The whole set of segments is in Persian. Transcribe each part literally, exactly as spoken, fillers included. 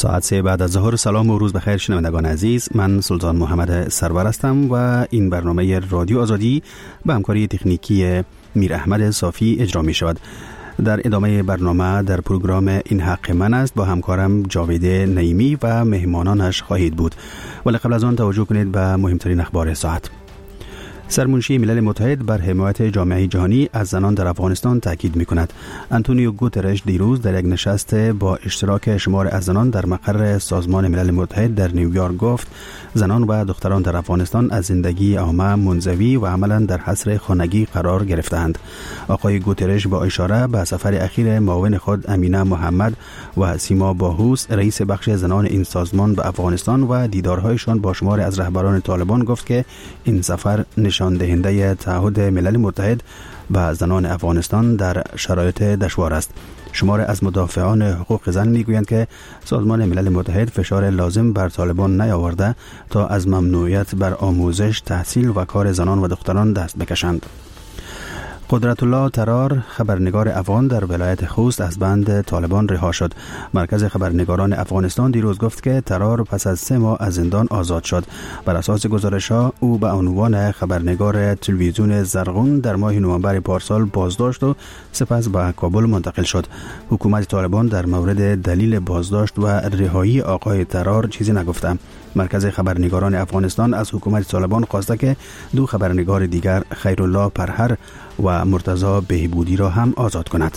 ساعت سه بعد از ظهر. سلام و روز بخیر شنوندگان عزیز، من سلطان محمد سرور هستم و این برنامه رادیو آزادی به همکاری تکنیکی میر احمد صافی اجرا می شود. در ادامه برنامه در پروگرام این حق من است با همکارم جاوید نعیمی و مهمانانش خواهید بود، ولی قبل از آن توجه کنید به مهمترین اخبار ساعت. سرمنشی ملل متحد بر حمایت جامعه جهانی از زنان در افغانستان تاکید می‌کند. آنتونیو گوترش دیروز در یک نشست با اشتراک شمار از زنان در مقر سازمان ملل متحد در نیویورک گفت زنان و دختران در افغانستان از زندگی عامه منزوی و عملاً در حصر خانگی قرار گرفتند. آقای گوترش با اشاره به سفر اخیر معاون خود امینه محمد و سیما باهوس رئیس بخش زنان این سازمان به افغانستان و دیدارهایشان با شمار از رهبران طالبان گفت که این سفر نشان دهنده تعهد ملل متحد به زنان افغانستان در شرایط دشوار است. شمار از مدافعان حقوق زن میگویند که سازمان ملل متحد فشار لازم بر طالبان نیاورده تا از ممنوعیت بر آموزش، تحصیل و کار زنان و دختران دست بکشند. قدرت الله ترار خبرنگار افغان در ولایت خوست از بند طالبان رها شد. مرکز خبرنگاران افغانستان دیروز گفت که ترار پس از سه ماه از زندان آزاد شد. بر اساس گزارش‌ها او به عنوان خبرنگار تلویزیون زرغون در ماه نوامبر پارسال بازداشت و سپس به کابل منتقل شد. حکومت طالبان در مورد دلیل بازداشت و رهایی آقای ترار چیزی نگفته. مرکز خبرنگاران افغانستان از حکومت طالبان خواسته که دو خبرنگار دیگر خیرالله پرهر و مرتضی بهبودی را هم آزاد کند.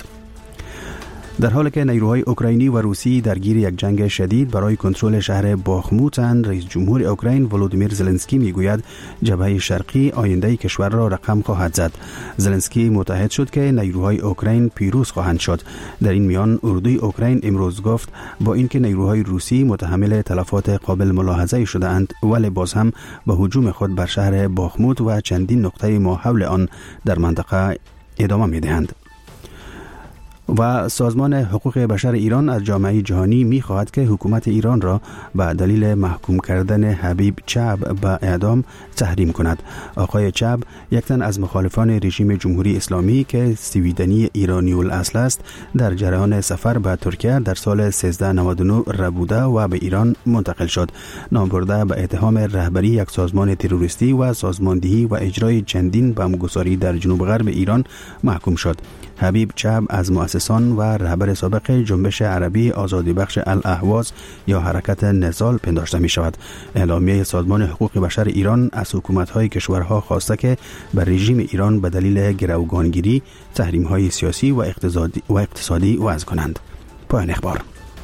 در حالی که نیروهای اوکراینی و روسی درگیر یک جنگ شدید برای کنترل شهر باخموتند، رئیس جمهور اوکراین ولودیمیر زلنسکی میگوید جبهه شرقی آینده کشور را رقم خواهد زد. زلنسکی متحد شد که نیروهای اوکراین پیروز خواهند شد. در این میان اردوی اوکراین امروز گفت با اینکه نیروهای روسی متحمل تلفات قابل ملاحظه شده اند، ولی باز هم به هجوم خود بر شهر باخموت و چندین نقطه ماحول آن در منطقه ادامه میدهند. و سازمان حقوق بشر ایران از جامعه جهانی می خواهد که حکومت ایران را به دلیل محکوم کردن حبیب چعب به اعدام تحریم کند. آقای چعب یک تن از مخالفان رژیم جمهوری اسلامی که سویدنی ایرانی الاصل است در جریان سفر به ترکیه در سال سیزده نود و نه ربوده و به ایران منتقل شد. نامبرده به اتهام رهبری یک سازمان تروریستی و سازماندهی و اجرای چندین بمبگساری در جنوب غرب ایران محکوم شد. حبیب چعب از مؤسسان و رهبر سابق جنبش عربی آزادی بخش الاهواز یا حرکت نضال پنداشته می شود. اعلامیه سازمان حقوق بشر ایران از حکومت‌های کشورها خواسته که بر رژیم ایران به دلیل گروگانگیری تحریم‌های سیاسی و اقتصادی و اقتصادی وضع کنند. پایان اخبار.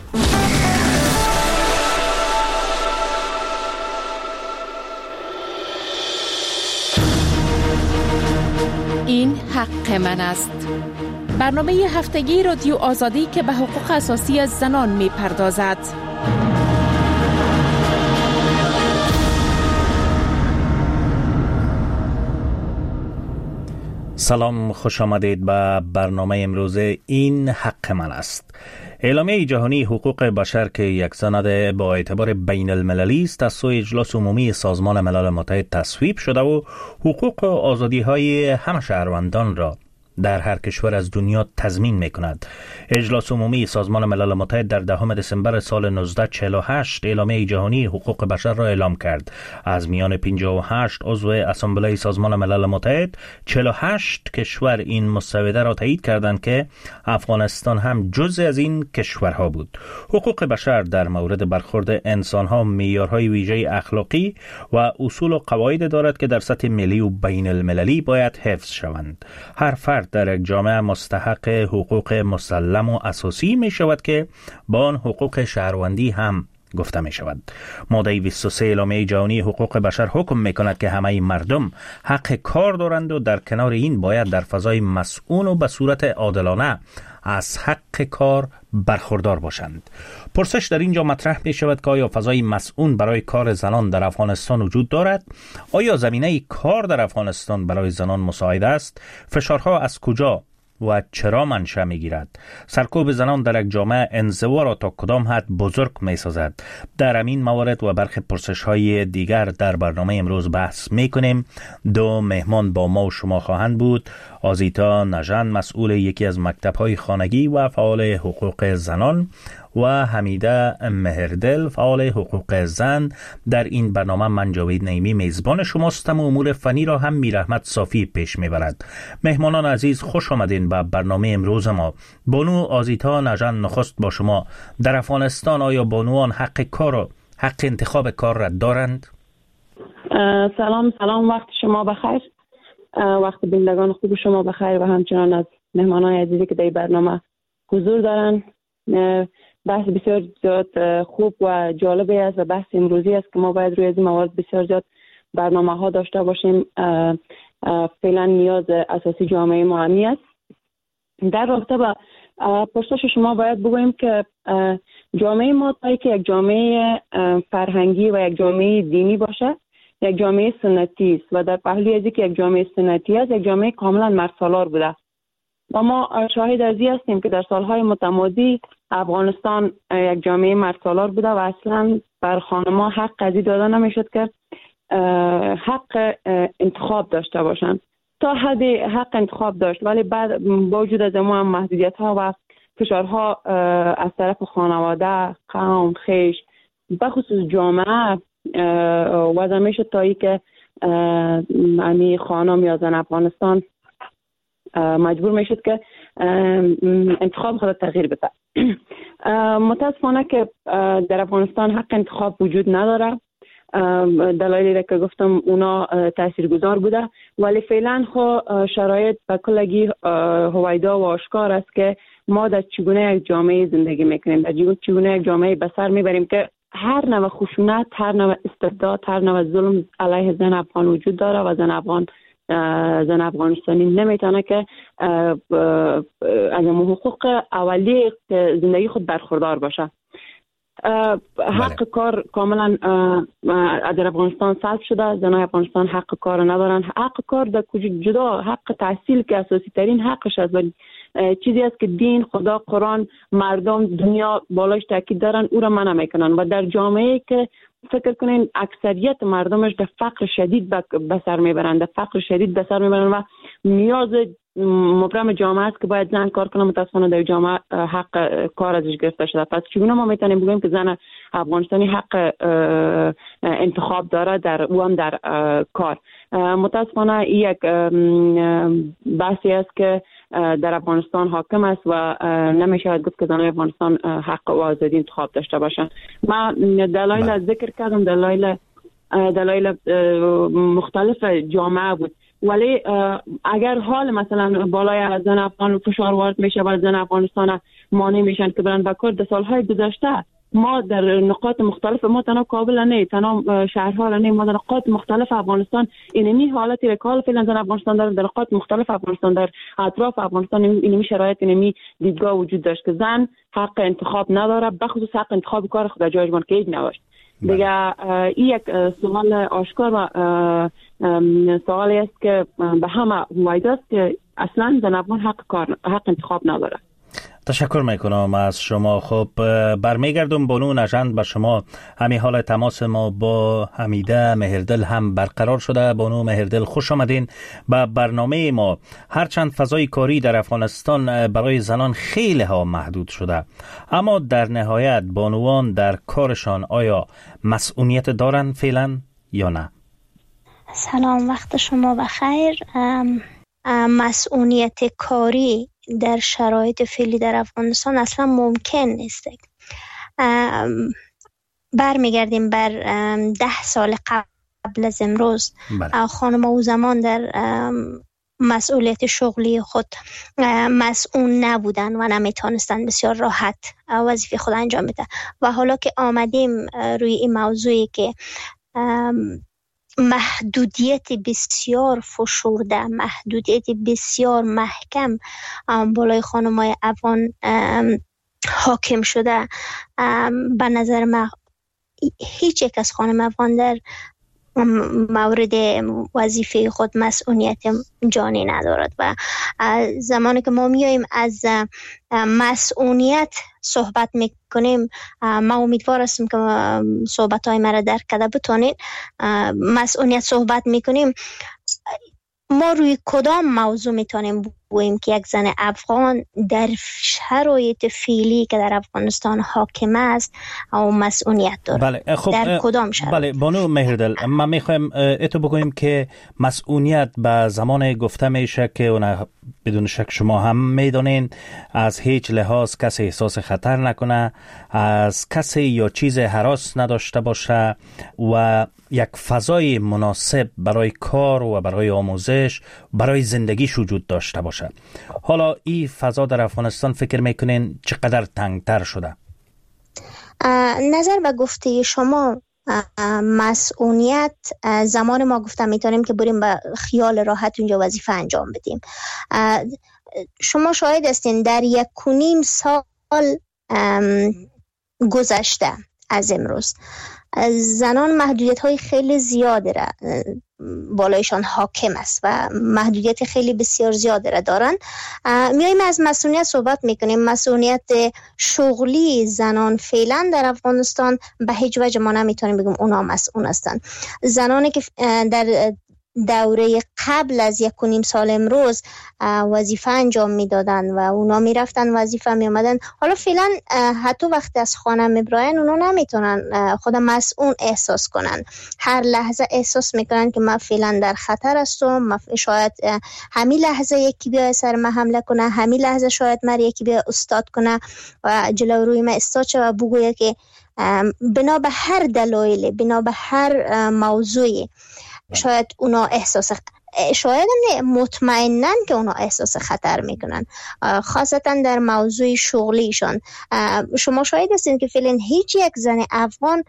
این حق من است. برنامه هفتگی رادیو آزادی که به حقوق اساسی از زنان می پردازد. سلام، خوش آمدید به برنامه امروز این حق من است. اعلامیه جهانی حقوق بشر که یک سند با اعتبار بین المللی است از سوی اجلاس عمومی سازمان ملل متحد تصویب شده و حقوق و آزادی های همه شهروندان را در هر کشور از دنیا تضمین می کند. اجلاس عمومی سازمان ملل متحد در دهم دسامبر سال نوزده چهل و هشت اعلامیه جهانی حقوق بشر را اعلام کرد. از میان پنجاه و هشت عضو اسامبله سازمان ملل متحد، چهل و هشت کشور این مسوده را تایید کردند که افغانستان هم جزء از این کشورها بود. حقوق بشر در مورد برخورد انسانها معیارهای ویژه اخلاقی و اصول و قواعد دارد که در سطح ملی و بین المللی باید حفظ شوند. هر فرد در یک جامعه مستحق حقوق مسلم و اساسی می شود که با آن حقوق شهروندی هم گفته می شود. ماده بیست و سه اعلامیه جهانی حقوق بشر حکم می کند که همه مردم حق کار دارند و در کنار این باید در فضای مسئول و به صورت عادلانه از حق کار برخوردار باشند. پرسش در اینجا مطرح می شود که آیا فضای مسئول برای کار زنان در افغانستان وجود دارد؟ آیا زمینه کار در افغانستان برای زنان مساعد است؟ فشارها از کجا و چرا منشأ میگیرد؟ سرکوب زنان در یک جامعه انزوا را تا کدام حد بزرگ می سازد؟ در همین موارد و برخی پرسش های دیگر در برنامه امروز بحث می کنیم. دو مهمان با ما و شما خواهند بود. آزیتا نژند، مسئول یکی از مکتب های خانگی و فعال حقوق زنان، و حمیده مهردل فعال حقوق زن. در این برنامه من جاوید نعیمی میزبان شماستم و امور فنی را هم میر احمد صافی پیش میبرد. مهمانان عزیز خوش آمدین به برنامه امروز ما. بانو آزیتا نژاد نخست با شما. در افغانستان آیا بانوان حق کار حق انتخاب کار را دارند؟ سلام سلام، وقت شما بخیر، وقت بینندگان خوب شما بخیر و همچنان از مهمانان عزیزی که در برنامه حضور دارن. بحث بسیار زیاد خوب و جالبی است و بحث امروزی است که ما باید روی این موارد بسیار زیاد برنامه ها داشته باشیم. فعلا نیاز اساسی جامعه ما همین است. در رابطه با پرسش شما باید بگوییم که جامعه ما تا که یک جامعه فرهنگی و یک جامعه دینی باشه، یک جامعه سنتی است و در پهلوی از اینکه یک جامعه سنتی است، یک جامعه کاملا مردسالار بوده و ما شاهد از این هستیم که در سالهای متمادی افغانستان یک جامعه مردسالار بوده و اصلا بر خانم‌ها حق از این داده نمیشد که حق انتخاب داشته باشند. تا حد حق انتخاب داشت، ولی بعد با وجود از ما هم محدودیت‌ها و فشارها از طرف خانواده، قوم، خیش، بخصوص جامعه وضع میشد تا ای که امی خانم یا زن افغانستان مجبور میشد که انتخاب خود تغییر بده. متاسفانه که در افغانستان حق انتخاب وجود نداره. دلایلی که گفتم اونا تاثیرگذار بوده، ولی فعلا خو شرایط به کلگی هویدا و آشکار است که ما در چگونه یک جامعه زندگی میکنیم، در چگونه یک جامعه به سر میبریم که هر نوع خشونت، هر نوع استبداد، هر نوع ظلم علیه زن افغان وجود داره و زن افغان زن افغانستانی نمیتونه که از حقوق اولیه زندگی خود برخوردار باشه. حق بله. کار کاملا در افغانستان سلب شده. زنای افغانستان حق کار ندارن. حق کار در جدا حق تحصیل که اساسی ترین حقش است و چیزی است که دین، خدا، قرآن، مردم، دنیا بالاش تاکید دارن، او را منع میکنن و در جامعه که فکر کنین اکثریت مردمش در فقر شدید به سر میبرن، در فقر شدید به سر میبرن و نیاز مبرم جامعه است که باید زن کار کنه. متاسفانه در جامعه حق کار ازش گرفته شده. پس چگونه ما میتونیم بگیم که زن افغانستانی حق انتخاب داره در او هم در کار؟ متاسفانه یک بحثی است که در افغانستان حاکم است و نمیشه گفت که زنان افغانستان حق و آزادی انتخاب داشته باشن. من دلایل از ذکر کردم، دلایل دلایل مختلف جامعه بود، ولی اگر حال مثلا بالای زن افغان فشار وارد میشه و زن افغانستان مانع میشن که برن به کار، در سالهای گذشته ما در نقاط مختلف، ما تنها کابل نه، تنها شهرها نه، ما در نقاط مختلف افغانستان اینمی حالتی که حال فعلا در افغانستان داره، در نقاط مختلف افغانستان، در اطراف افغانستان اینمی شرایط، اینمی دیدگاه وجود داشت که زن حق انتخاب نداره، بخصوص حق انتخاب کار خود جایش که هیچ نباشه. دیگه این یک سوال آشکار و سوالی است که به همه وایداست که اصلا زن افغان حق کار حق انتخاب نداره. تشکر میکنم از شما. خب برمیگردم بانو نژاد به شما. همین حال تماس ما با حمیده مهردل هم برقرار شده. بانو مهردل خوش آمدین به برنامه ما. هرچند فضای کاری در افغانستان برای زنان خیلی ها محدود شده، اما در نهایت بانوان در کارشان آیا مسئولیت دارن فعلا یا نه؟ سلام، وقت شما بخیر. مسئولیت کاری در شرایط فعلی در افغانستان اصلا ممکن نیست. برمیگردیم بر ده سال قبل از امروز. خانم او زمان در مسئولیت شغلی خود مسئول نبودن و نمیتونستن بسیار راحت وظیفه خود انجام بده و حالا که آمدیم روی این موضوعی که محدودیت بسیار فشرده، محدودیت بسیار محکم بالای خانم‌های افغان حاکم شده، به نظر من هیچ یک از خانم افغان در مورد وظیفه خود مسئولیت جانی ندارد و زمانی که ما میاییم از مسئولیت صحبت میکنیم، ما امیدوار هستم که صحبت های مرا درک کرده بتونید. مسئولیت صحبت میکنیم، ما روی کدام موضوع میتونیم بگوییم که یک زن افغان در شرایط فعلی که در افغانستان حاکم است او مسئولیت داره؟ بله خب در کدام شرایط؟ بله بانو مهردل، ما میخوایم اتو بگوییم که مسئولیت به زمان گفته میشه که اون بدون شک شما هم میدونین از هیچ لحاظ کسی احساس خطر نکنه، از کسی یا چیز هراس نداشته باشه و یک فضای مناسب برای کار و برای آموزش، برای زندگیش وجود داشته باشه. حالا این فضا در افغانستان فکر میکنین چقدر تنگتر شده؟ نظر به گفته شما مسئولیت زمان ما گفتم میتونیم که بریم به خیال راحت اونجا وظیفه انجام بدیم. شما شاهد هستین در یک و نیم سال گذشته از امروز زنان محدودیت های خیلی زیاده را بالایشان حاکم است و محدودیت خیلی بسیار زیاده را دارن. میایم از مسئولیت صحبت میکنیم. مسئولیت شغلی زنان فعلا در افغانستان به هیچ وجه ما نمیتونیم بگیم اونا مسئول هستن. زنانی که در دوره قبل از یک و نیم سال امروز وظیفه انجام میدادن و اونا میرفتن وظیفه میامدن، حالا فعلا حتی وقتی از خانه میبراین اونا نمیتونن خود مسئول احساس کنن. هر لحظه احساس میکنن که من فعلا در خطر هستم، شاید همین لحظه یکی بیا سر من حمله کنه، همین لحظه شاید من یکی بیا استاد کنه و جلو روی من استاد شه و بگویه که بنا به هر دلایلی، بنا به هر موضوعی شاید اونا احساس شاید نه مطمئنن که اونا احساس خطر میکنن، خاصتا در موضوع شغلیشان. شما شاید هستین که فعلا هیچ یک زن افغان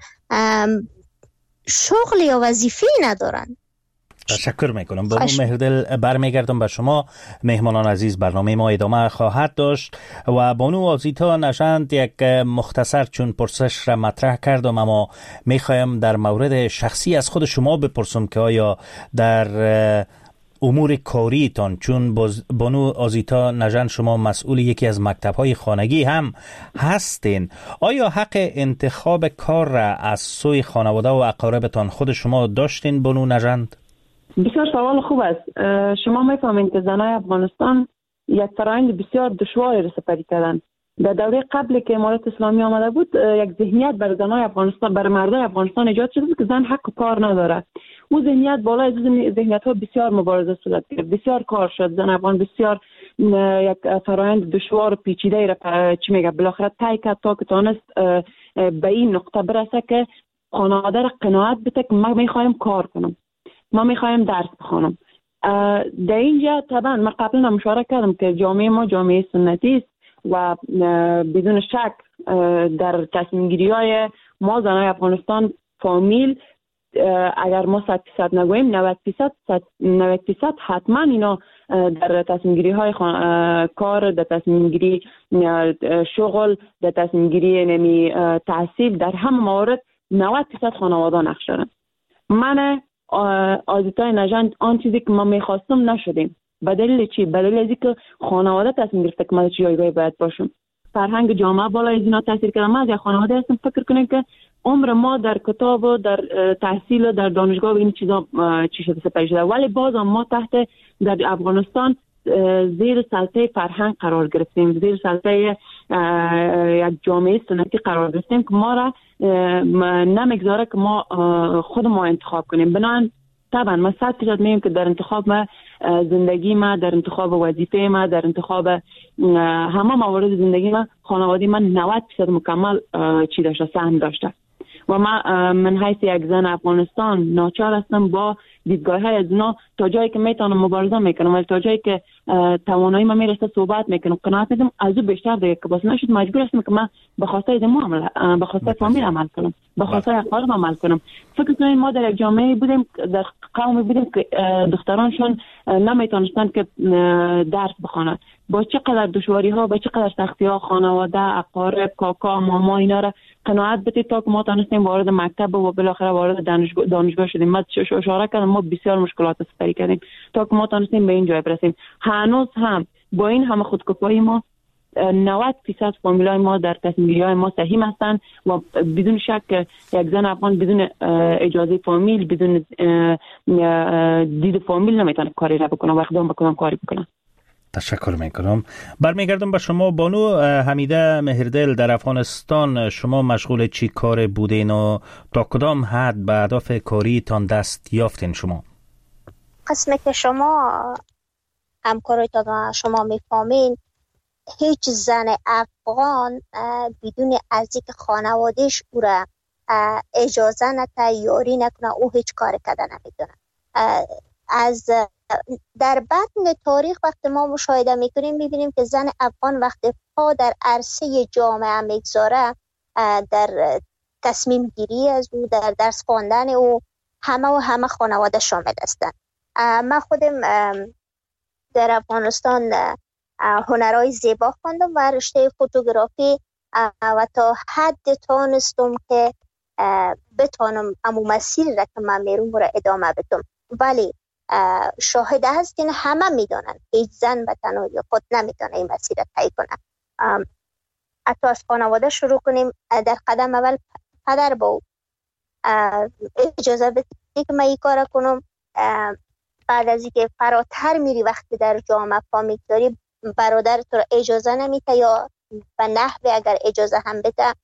شغل یا وظیفه ندارن. تشکر میکنم. بانو مهردل، برمیگردم به شما. مهمانان عزیز، برنامه ما ادامه خواهد داشت و بانو آزیتا نژند یک مختصر چون پرسش را مطرح کردم، اما میخوایم در مورد شخصی از خود شما بپرسم که آیا در امور کاریتان، چون بانو آزیتا نژند شما مسئول یکی از مکتب‌های خانگی هم هستین، آیا حق انتخاب کار را از سوی خانواده و اقاربتان خود شما داشتین بانو نژند؟ بسیار سوال خوب است. شما میفهمید که زنای افغانستان یک فرآیند بسیار دشواری را سپری کردن. در دوره قبل که امارت اسلامی آمده بود یک ذهنیت برای زنای افغانستان، برای مردای افغانستان ایجاد شده که زن حق کار نداره. او ذهنیت بالای از ذهنیت ها بسیار مبارزه صورت گرفت، بسیار کار شد. زن افغان بسیار یک فرآیند دشوار و پیچیده را چی میگه بالاخره طی کرد تا که تونست به این نقطه برسه که خانواده را قناعت بده که ما میخوایم کار کنم، ما میخوایم درس بخونم. در اینجا طبعا من قبلا مشارکت کردم که جامعه ما جامعه سنتی است و بدون شک در تصمیم گیری های ما زنای افغانستان فامیل، اگر ما صد درصد نگوییم نود درصد نود درصد حتما اینا در تصمیم گیری های کار، در تصمیم گیری شغل، در تصمیم گیری نمی تحصیل، در همه موارد نود درصد خانواده نقش دارن. من آزیتای نژند آن چیزی که ما میخواستم نشدیم. به دلیل چی؟ به دلیل از اینکه خانواده تصمیم گرفته که من چه جایگاهی باید باشم. فرهنگ جامعه بالای از اینا تاثیر کرده. من از یک خانواده هستم فکر کنم که عمر ما در کتاب و در تحصیل و در دانشگاه و این چیزا چی شده سپری شده، ولی باز ما تحت در افغانستان زیر سلطه فرهنگ قرار گرفتیم، زیر سلطه یک جامعه سنتی قرار گرفتیم که ما را نمیگذاره که ما خود ما انتخاب کنیم. بنابراین طبعا ما صد درصد میگم که در انتخاب ما زندگی ما، در انتخاب وظیفه ما، در انتخاب همه موارد زندگی ما خانواده من نود درصد مکمل چی داشته، سهم داشته. و ما من حیث یک زن افغانستان ناچار هستم با دیدگاه های از اونا تا جایی که میتونم مبارزه میکنم، ولی تا جایی که توانایی من میرسه صحبت میکنم، قناعت میدم از او بیشتر دیگه که باز نشد مجبور هستم که من به خواسته از ما عمل، به خواسته فامیل عمل کنم، به خواسته اقارب عمل کنم. فکر کنید ما در یک جامعه بودیم، در قومی بودیم که دخترانشون نمیتونستن که درس بخونن. با چقدر دشواری ها، با چقدر سختی ها خانواده، اقارب، کاکا، ماما اینا را قناعت بدید تا که ما تونستیم وارد مکتب و بالاخره وارد دانشگاه دانشگاه شدیم. ما اشاره کردم ما بسیار مشکلات سپری کردیم تا که ما تونستیم به این جای برسیم. هنوز هم با این همه خودکفایی ما نود درصد فامیلای ما در تصمیم‌گیری‌های ما سهیم هستند و بدون شک یک زن افغان بدون اجازه فامیل، بدون دید فامیل نمیتونه کاری را بکنه و اقدام بکنه کاری بکنه. تشکر میکنم. برمیگردم به شما بانو حمیده مهردل. در افغانستان شما مشغول چی کار بودین و تا کدام حد به اهداف کاریتان دست یافتین شما؟ قسمی که شما همکارایتان شما میفهمین، هیچ زن افغان بدون از اینکه خانوادهش او را اجازه نده یاری نکنه او هیچ کار کرده نمیتونه. از در بطن تاریخ وقتی ما مشاهده میکنیم میبینیم که زن افغان وقتی پا در عرصه جامعه میگذاره، در تصمیم گیری از او، در درس خواندن او، همه و همه خانواده شامل هستند. من خودم در افغانستان هنرهای زیبا خواندم و رشته فوتوگرافی و تا حد تانستم که بتانم امو مسیر را که من میرم را ادامه بدم. ولی شاهد هستین همه میدانن هیچ زن به تنهایی خود نمیتونه این مسیر را طی کنه. حتی از خانواده شروع کنیم. در قدم اول پدر با اجازه بدید که من این کار کنم. بعد از اینکه فراتر میری وقتی در جامعه فامیل داری، برادر تو را اجازه نمیده یا به نحوی اگر اجازه هم بده،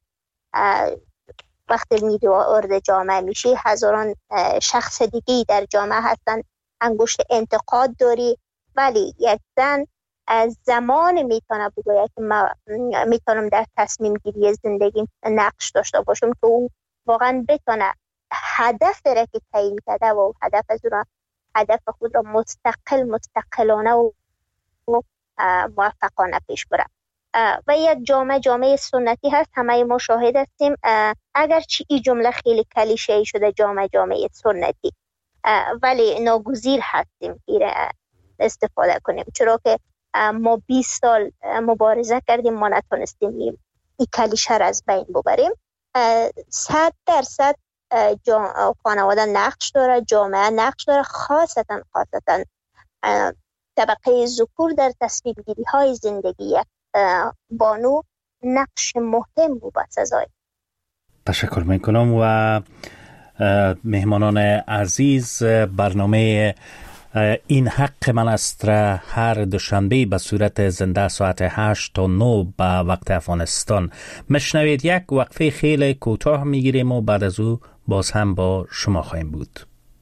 وقتی میری وارد جامعه میشی هزاران شخص دیگی در جامعه هستن، انگشت انتقاد داری. ولی یک زن زمان میتونه بگوید که من میتونم در تصمیم گیری زندگی نقش داشته باشم که او واقعا بتونه هدف را که تعیین کرده و هدف از را هدف خود را مستقل مستقلانه و موفقانه پیش بره. و یک جامعه جامعه سنتی هست، همه ما شاهد هستیم. اگرچه این جمله خیلی کلیشه‌ای شده جامعه جامعه سنتی، ولی ناگزیر هستیم که استفاده کنیم، چرا که ما بیست سال مبارزه کردیم، ما نتونستیم این کلیشه را از بین ببریم. صد درصد خانواده نقش داره، جامعه نقش داره، خاصتا خاصتا طبقه ذکور در تصمیم گیری های زندگی بانو نقش مهم و بسزای. تشکر میکنم. و مهمانان عزیز، برنامه این حق من است را هر دوشنبه به صورت زنده ساعت هشت تا نه به وقت افغانستان مشنوید. یک وقفه خیلی کوتاه میگیریم و بعد از او باز هم با شما خواهیم بود.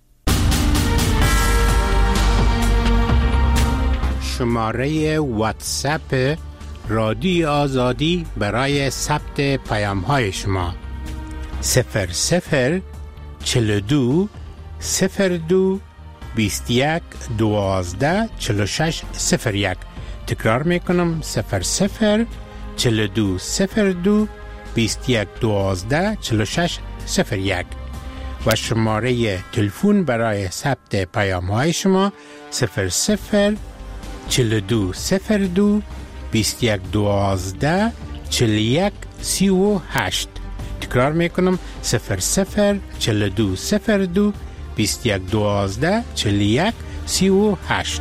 شماره واتساپ رادیو آزادی برای ثبت پیام های شما صفر صفر چهل و دو صفر دو بیست و یک دوازده چهل و شش صفر یک. تکرار میکنم صفر صفر چهل و دو صفر دو بیست و یک دوازده چهل و شش صفر یک. و شماره تلفن برای ثبت پیام های شما صفر صفر چهل و دو صفر دو بیست و یک دوازده چهل و یک سی و هشت. تکرار میکنم صفر صفر چهل و دو صفر دو بیست و یک دوازده چهل و یک سی و هشت.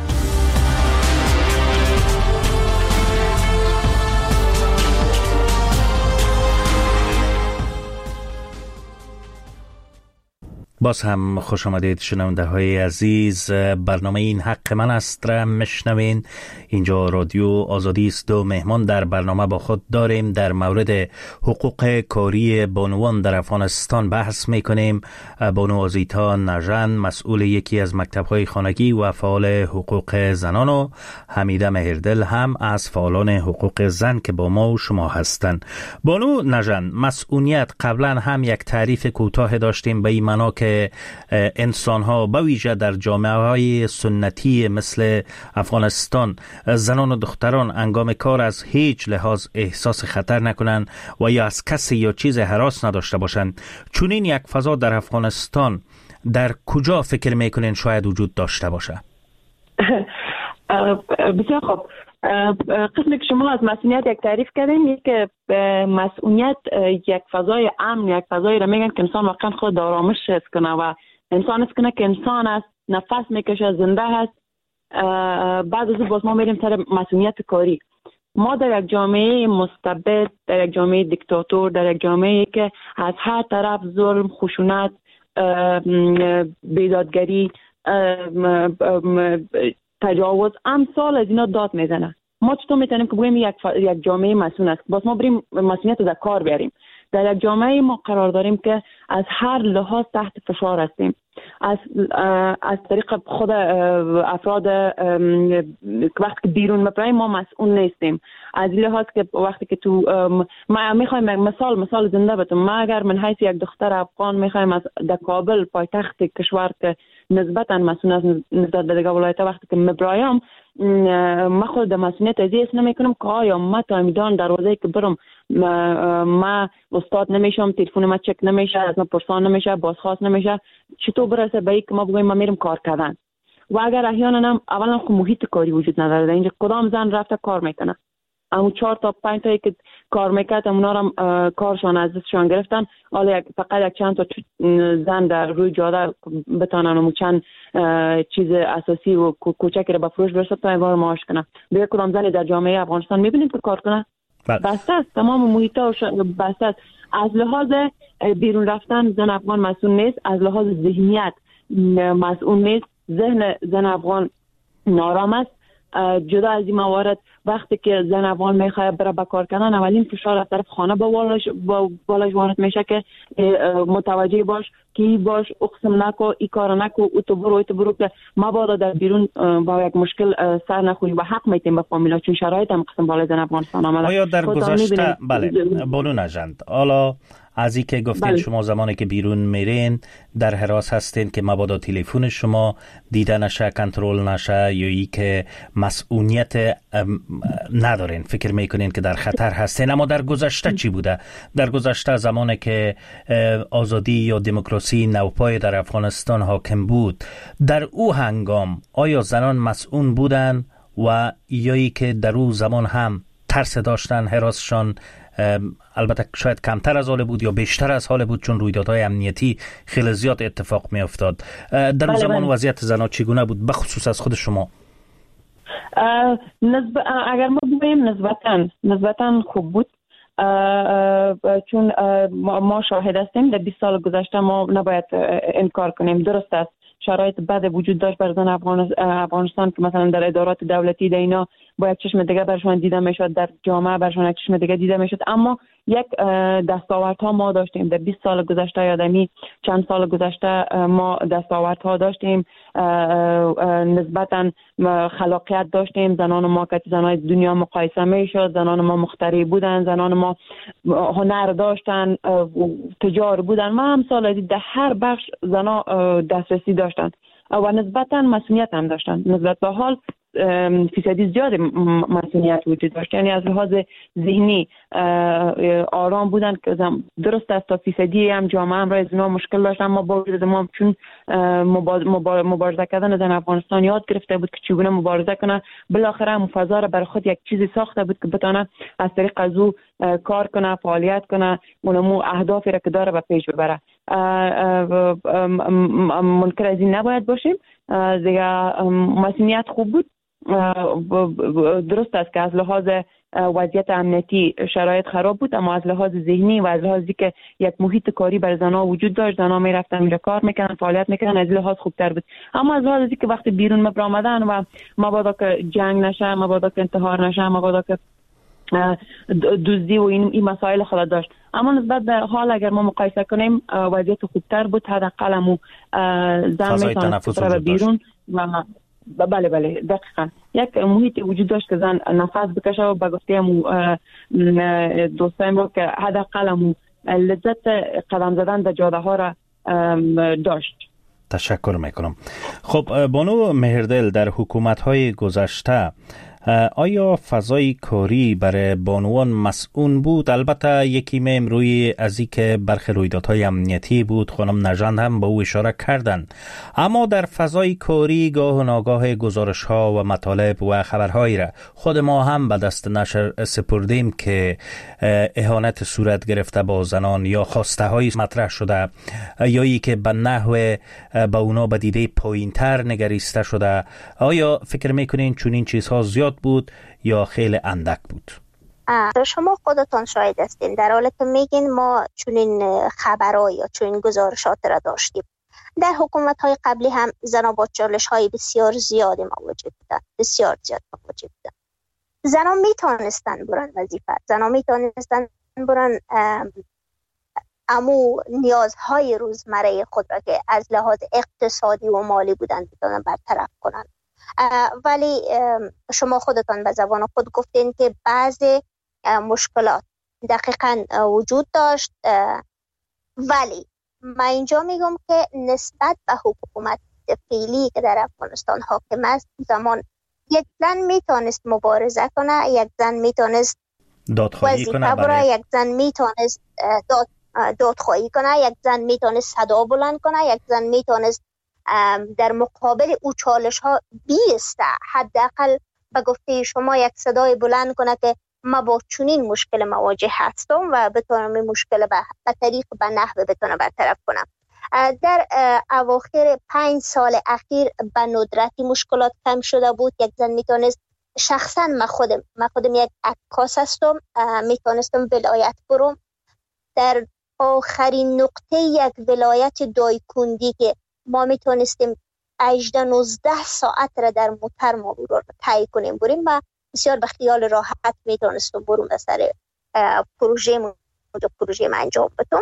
باز هم خوش آمدید شنونده های عزیز. برنامه این حق من است را مشنوین. اینجا رادیو آزادی است و مهمان در برنامه با خود داریم. در مورد حقوق کاری بانوان در افغانستان بحث میکنیم. بانو آزیتا نژن، مسئول یکی از مکتب‌های خانگی و فعال حقوق زنان، و حمیده مهردل هم از فعالان حقوق زن که با ما و شما هستند. بانو نژن، مسئولیت قبلا هم یک تعریف کوتاه داشتیم به این معنا که انسان ها به ویژه در جامعه های سنتی مثل افغانستان زنان و دختران انگام کار از هیچ لحاظ احساس خطر نکنن و یا از کسی یا چیز هراس نداشته باشن. چون این یک فضا در افغانستان در کجا فکر میکنین شاید وجود داشته باشه؟ بسیار خوب. قسمی که شما از مسئولیت یک تعریف کردین، یک مسئولیت یک فضای امن، یک فضایی را میگن که انسان واقعا خود آرامش حس کنه و انسان حس کنه که انسان است، نفس میکشه، زنده هست. بعد از اون باز ما میریم سر مسئولیت کاری. ما در یک جامعه مستبد، در یک جامعه دیکتاتور، در یک جامعه که از هر طرف ظلم، خشونت، بیدادگری، تجاوز، امثال از اینا داد میزنه. ما چطور میتونیم که بگیم یک, ف... یک جامعه مسئول است؟ باز ما بریم مسئولیت رو در کار بیاریم. در یک جامعه ما قرار داریم که از هر لحاظ تحت فشار هستیم. از از طریق خود افراد وقتی که بیرون میپریم ما مسئول نیستیم. از این لحاظ که وقتی که تو ما میخوایم مثال مثال زنده بتم، ما اگر من حیث یک دختر افغان میخوایم از در کابل پایتخت کشور که نسبتا مسئول است نسبت به دیگه ولایت، وقتی که میبرایم ما خود در مسئولیت از این نمیکنم که آیا ما تا میدان دروازه که برم ما استاد نمیشم، تلفن ما چک نمیشه، از ما پرسان نمیشه، بازخواست نمیشه، چطور برسه به اینکه ما بگویم ما میرم کار کردن؟ و اگر احیانا هم اولا خب محیط کاری وجود نداره، اینجا کدام زن رفته کار میکنه؟ اما چهار تا پنج تایی که کار میکرد اونا رو کارشان از دستشان گرفتن. حالا فقط یک چند تا زن در روی جاده بتانن و چند چیز اساسی و کوچکی رو به فروش برسد تا اینوار معاش کنن. دیگه کدام زنی در جامعه افغانستان میبینید که کار کنه؟ بسته است، تمام محیطا بسته است. از لحاظ بیرون رفتن زن افغان مسئول نیست، از لحاظ ذهنیت مسئول نیست. ذهن زن افغان نارام است. جدا از این موارد وقتی که زن افغان میخواد بره به کار کردن، اولین فشار از طرف خانه با بالش با بالش وارد میشه که متوجه باش که ای باش اقسم نکو، ای کار نکو، او تو برو، ای تو برو، که مبادا در بیرون با یک مشکل سر نخوری. و حق میتیم به فامیلا، چون شرایط هم قسم بالای زن افغانستان آمده. آیا در گذشته بله بانو نژند، حالا از این که گفتین بله. شما زمانی که بیرون میرین در حراس هستین که مبادا تلفن شما دیده نشه، کنترل نشه، یا ای که مسئولیت ندارین، فکر میکنین که در خطر هستین. اما در گذشته چی بوده؟ در گذشته زمانی که آزادی یا دموکراسی نوپای در افغانستان حاکم بود، در او هنگام آیا زنان مسئول بودن و یا ای که در او زمان هم ترس داشتن، حراسشان البته شاید کمتر از حال بود یا بیشتر از حال بود، چون رویدادهای امنیتی خیلی زیاد اتفاق می افتاد. در اون زمان وضعیت زنان چگونه بود بخصوص از خود شما؟ نسب... اگر ما بگوییم نسبتاً نسبتاً خوب بود، چون ما شاهد هستیم در بیست سال گذشته. ما نباید انکار کنیم، درست است شرایط بد وجود داشت برای زن افغانستان که مثلا در ادارات دولتی در اینا با یک چشم دیگه برشون دیده میشد، در جامعه برشون یک چشم دیگه دیده میشد. اما یک دستاوردها ما داشتیم در بیست سال گذشته، یادمی چند سال گذشته ما دستاوردها داشتیم، نسبتا خلاقیت داشتیم. زنان ما که زنای دنیا مقایسه میشد، زنان ما مخترع بودن، زنان ما هنر داشتن، تجار بودن. ما هم سال در هر بخش زنا دسترسی داشتن و نسبتا مسئولیت هم داشتن. نسبت به حال فیصدی زیاد مسئولیت وجود داشت، یعنی از لحاظ ذهنی آرام بودن که درست است تا فیصدی هم جامعه هم را از اینا مشکل داشت. اما با وجود ما چون مبارزه کردن زن افغانستان یاد گرفته بود که چگونه مبارزه کنه، بالاخره هم فضا را برای خود یک چیزی ساخته بود که بتونه از طریق از او کار کنه، فعالیت کنه، اونمو اهدافی را که داره به پیش ببره. منکر از این نباید باشیم. دیگه مسئولیت خوب بود. درست است که از لحاظ وضعیت امنیتی شرایط خراب بود، اما از لحاظ ذهنی و از لحاظی که یک محیط کاری بر زنها وجود داشت، زنها میرفتن اینجا کار میکنن، فعالیت میکنن، از لحاظ خوبتر بود. اما از لحاظی که وقتی بیرون مبرآمدن و مبادا که جنگ نشه، مبادا که انتحار نشه، مبادا که دزدی و این این مسائل خود داشت. اما نسبت به حال اگر ما مقایسه کنیم وضعیت خوبتر بود. حداقل مو زن میتونه بیرون و بله بله دقیقاً یک محیط وجود داشت که زن نفس بکشه و به گفته مو دوستایم رو که حداقل مو لذت قدم زدن در جاده ها را داشت. تشکر میکنم. خب بانو مهردل، در حکومت‌های گذشته آیا فضای کاری برای بانوان مسئول بود؟ البته یکی میم روی از این که برخی رویدادهای امنیتی بود، خانم نژند هم با او اشاره کردن. اما در فضای کاری گاه و ناگاه گزارش ها و مطالب و خبرهایی را خود ما هم به دست نشر سپردیم که اهانت صورت گرفته با زنان یا خواسته های مطرح شده یا ای که به نحو با اونا به دیده پایین‌تر نگریسته شده. آیا فکر میکنین چون این چیزها زیاد بود یا خیلی اندک بود؟ شما خودتان شاهد هستین در حالی که میگین ما چنین خبرایی یا چنین گزارشات را داشتیم. در حکومت های قبلی هم زنان با چالش های بسیار زیادی مواجه بودن، بسیار زیاد مواجه بودن. زنان میتونستن برن وظیفه، زنان میتونستن برن امو نیازهای روزمره خود را که از لحاظ اقتصادی و مالی بودن بتونن برطرف کنن. ولی شما خودتان به زبان خود گفتین که بعضی مشکلات دقیقاً وجود داشت، ولی من اینجا میگم که نسبت به حکومت فعلی که در افغانستان حاکم است، زمان یک زن میتونست مبارزه کنه، یک زن میتونست دادخواهی کنه، برای یک زن میتونست داد دادخواهی کنه، یک زن میتونست صدا بلند کنه، یک زن میتونست در مقابل او چالش ها بیسته، حداقل به گفته شما یک صدای بلند کنه که ما با چنین مشکل مواجه هستم و بتونم این مشکل به طریق به نحو بتونم برطرف کنم. در اواخر پنج سال اخیر به ندرتی مشکلات کم شده بود. یک زن میتونست شخصا من خودم من خودم یک عکاس هستم، میتونستم ولایت برم در آخرین نقطه یک ولایت دایکندی که ما میتونستیم هجده نوزده ساعت را در موتر ما رو طی کنیم بریم و بسیار به خیال راحت میتونستم برم و سر پروژه مونجا پروژه من انجام بدم.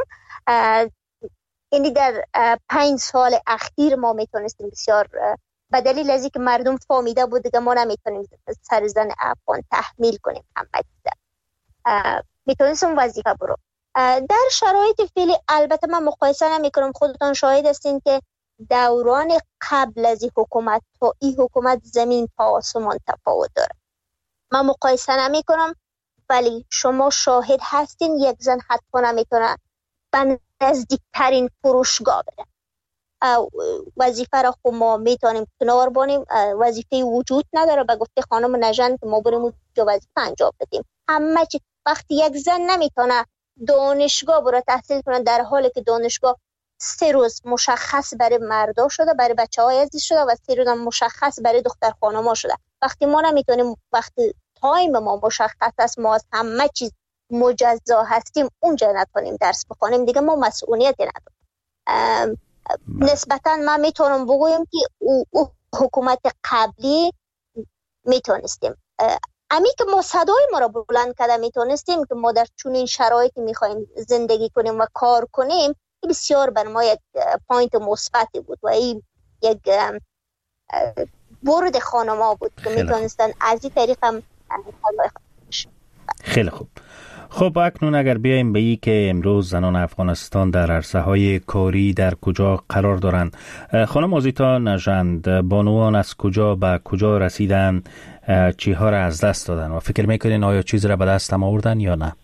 یعنی در پنج سال اخیر ما میتونستیم بسیار به دلیل از اینکه مردم فهمیده بود که ما نمیتونیم سر زن افغان تحمیل کنیم، همه میتونستم وظیفه برم. در شرایط فعلی البته من مقایسه نمی کنم، خودتان شاهد هستین که دوران قبل از این حکومت تا این حکومت زمین تا آسمان تفاوت داره. من مقایسه نمی کنم، ولی شما شاهد هستین یک زن حتی نمیتونه به نزدیکترین فروشگاه بره. وظیفه را خب ما میتونیم کنار بانیم، وظیفه وجود نداره به گفته خانم نژند که ما بریم اونجا وظیفه انجام بدیم. همه چی وقتی یک زن نمیتونه دانشگاه برای تحصیل کنن در حالی که دانشگاه سه روز مشخص برای مردا شده، برای بچه های عزیز شده و سه روز مشخص برای دختر خانما شده. وقتی ما نمیتونیم، وقتی تایم ما مشخص است، ما از همه چیز مجزا هستیم، اونجا نتونیم درس بخونیم دیگه، ما مسئولیت نداریم. نسبتا من میتونم بگویم که او, او حکومت قبلی میتونستیم امی که ما صدای ما را بلند کرده میتونستیم که ما در چنین شرایطی میخوایم زندگی کنیم و کار کنیم، بسیار بر ما یک پوینت مثبتی بود و این یک برد خانما بود که میتونستن از این طریق هم خیلی خوب. خب اکنون اگر بیایم به این که امروز زنان افغانستان در عرصه های کاری در کجا قرار دارند، خانم آزیتا نژند، بانوان از کجا به کجا رسیدن، چی ها را از دست دادن و فکر میکنین آیا چیز را به دست هم آوردن یا نه؟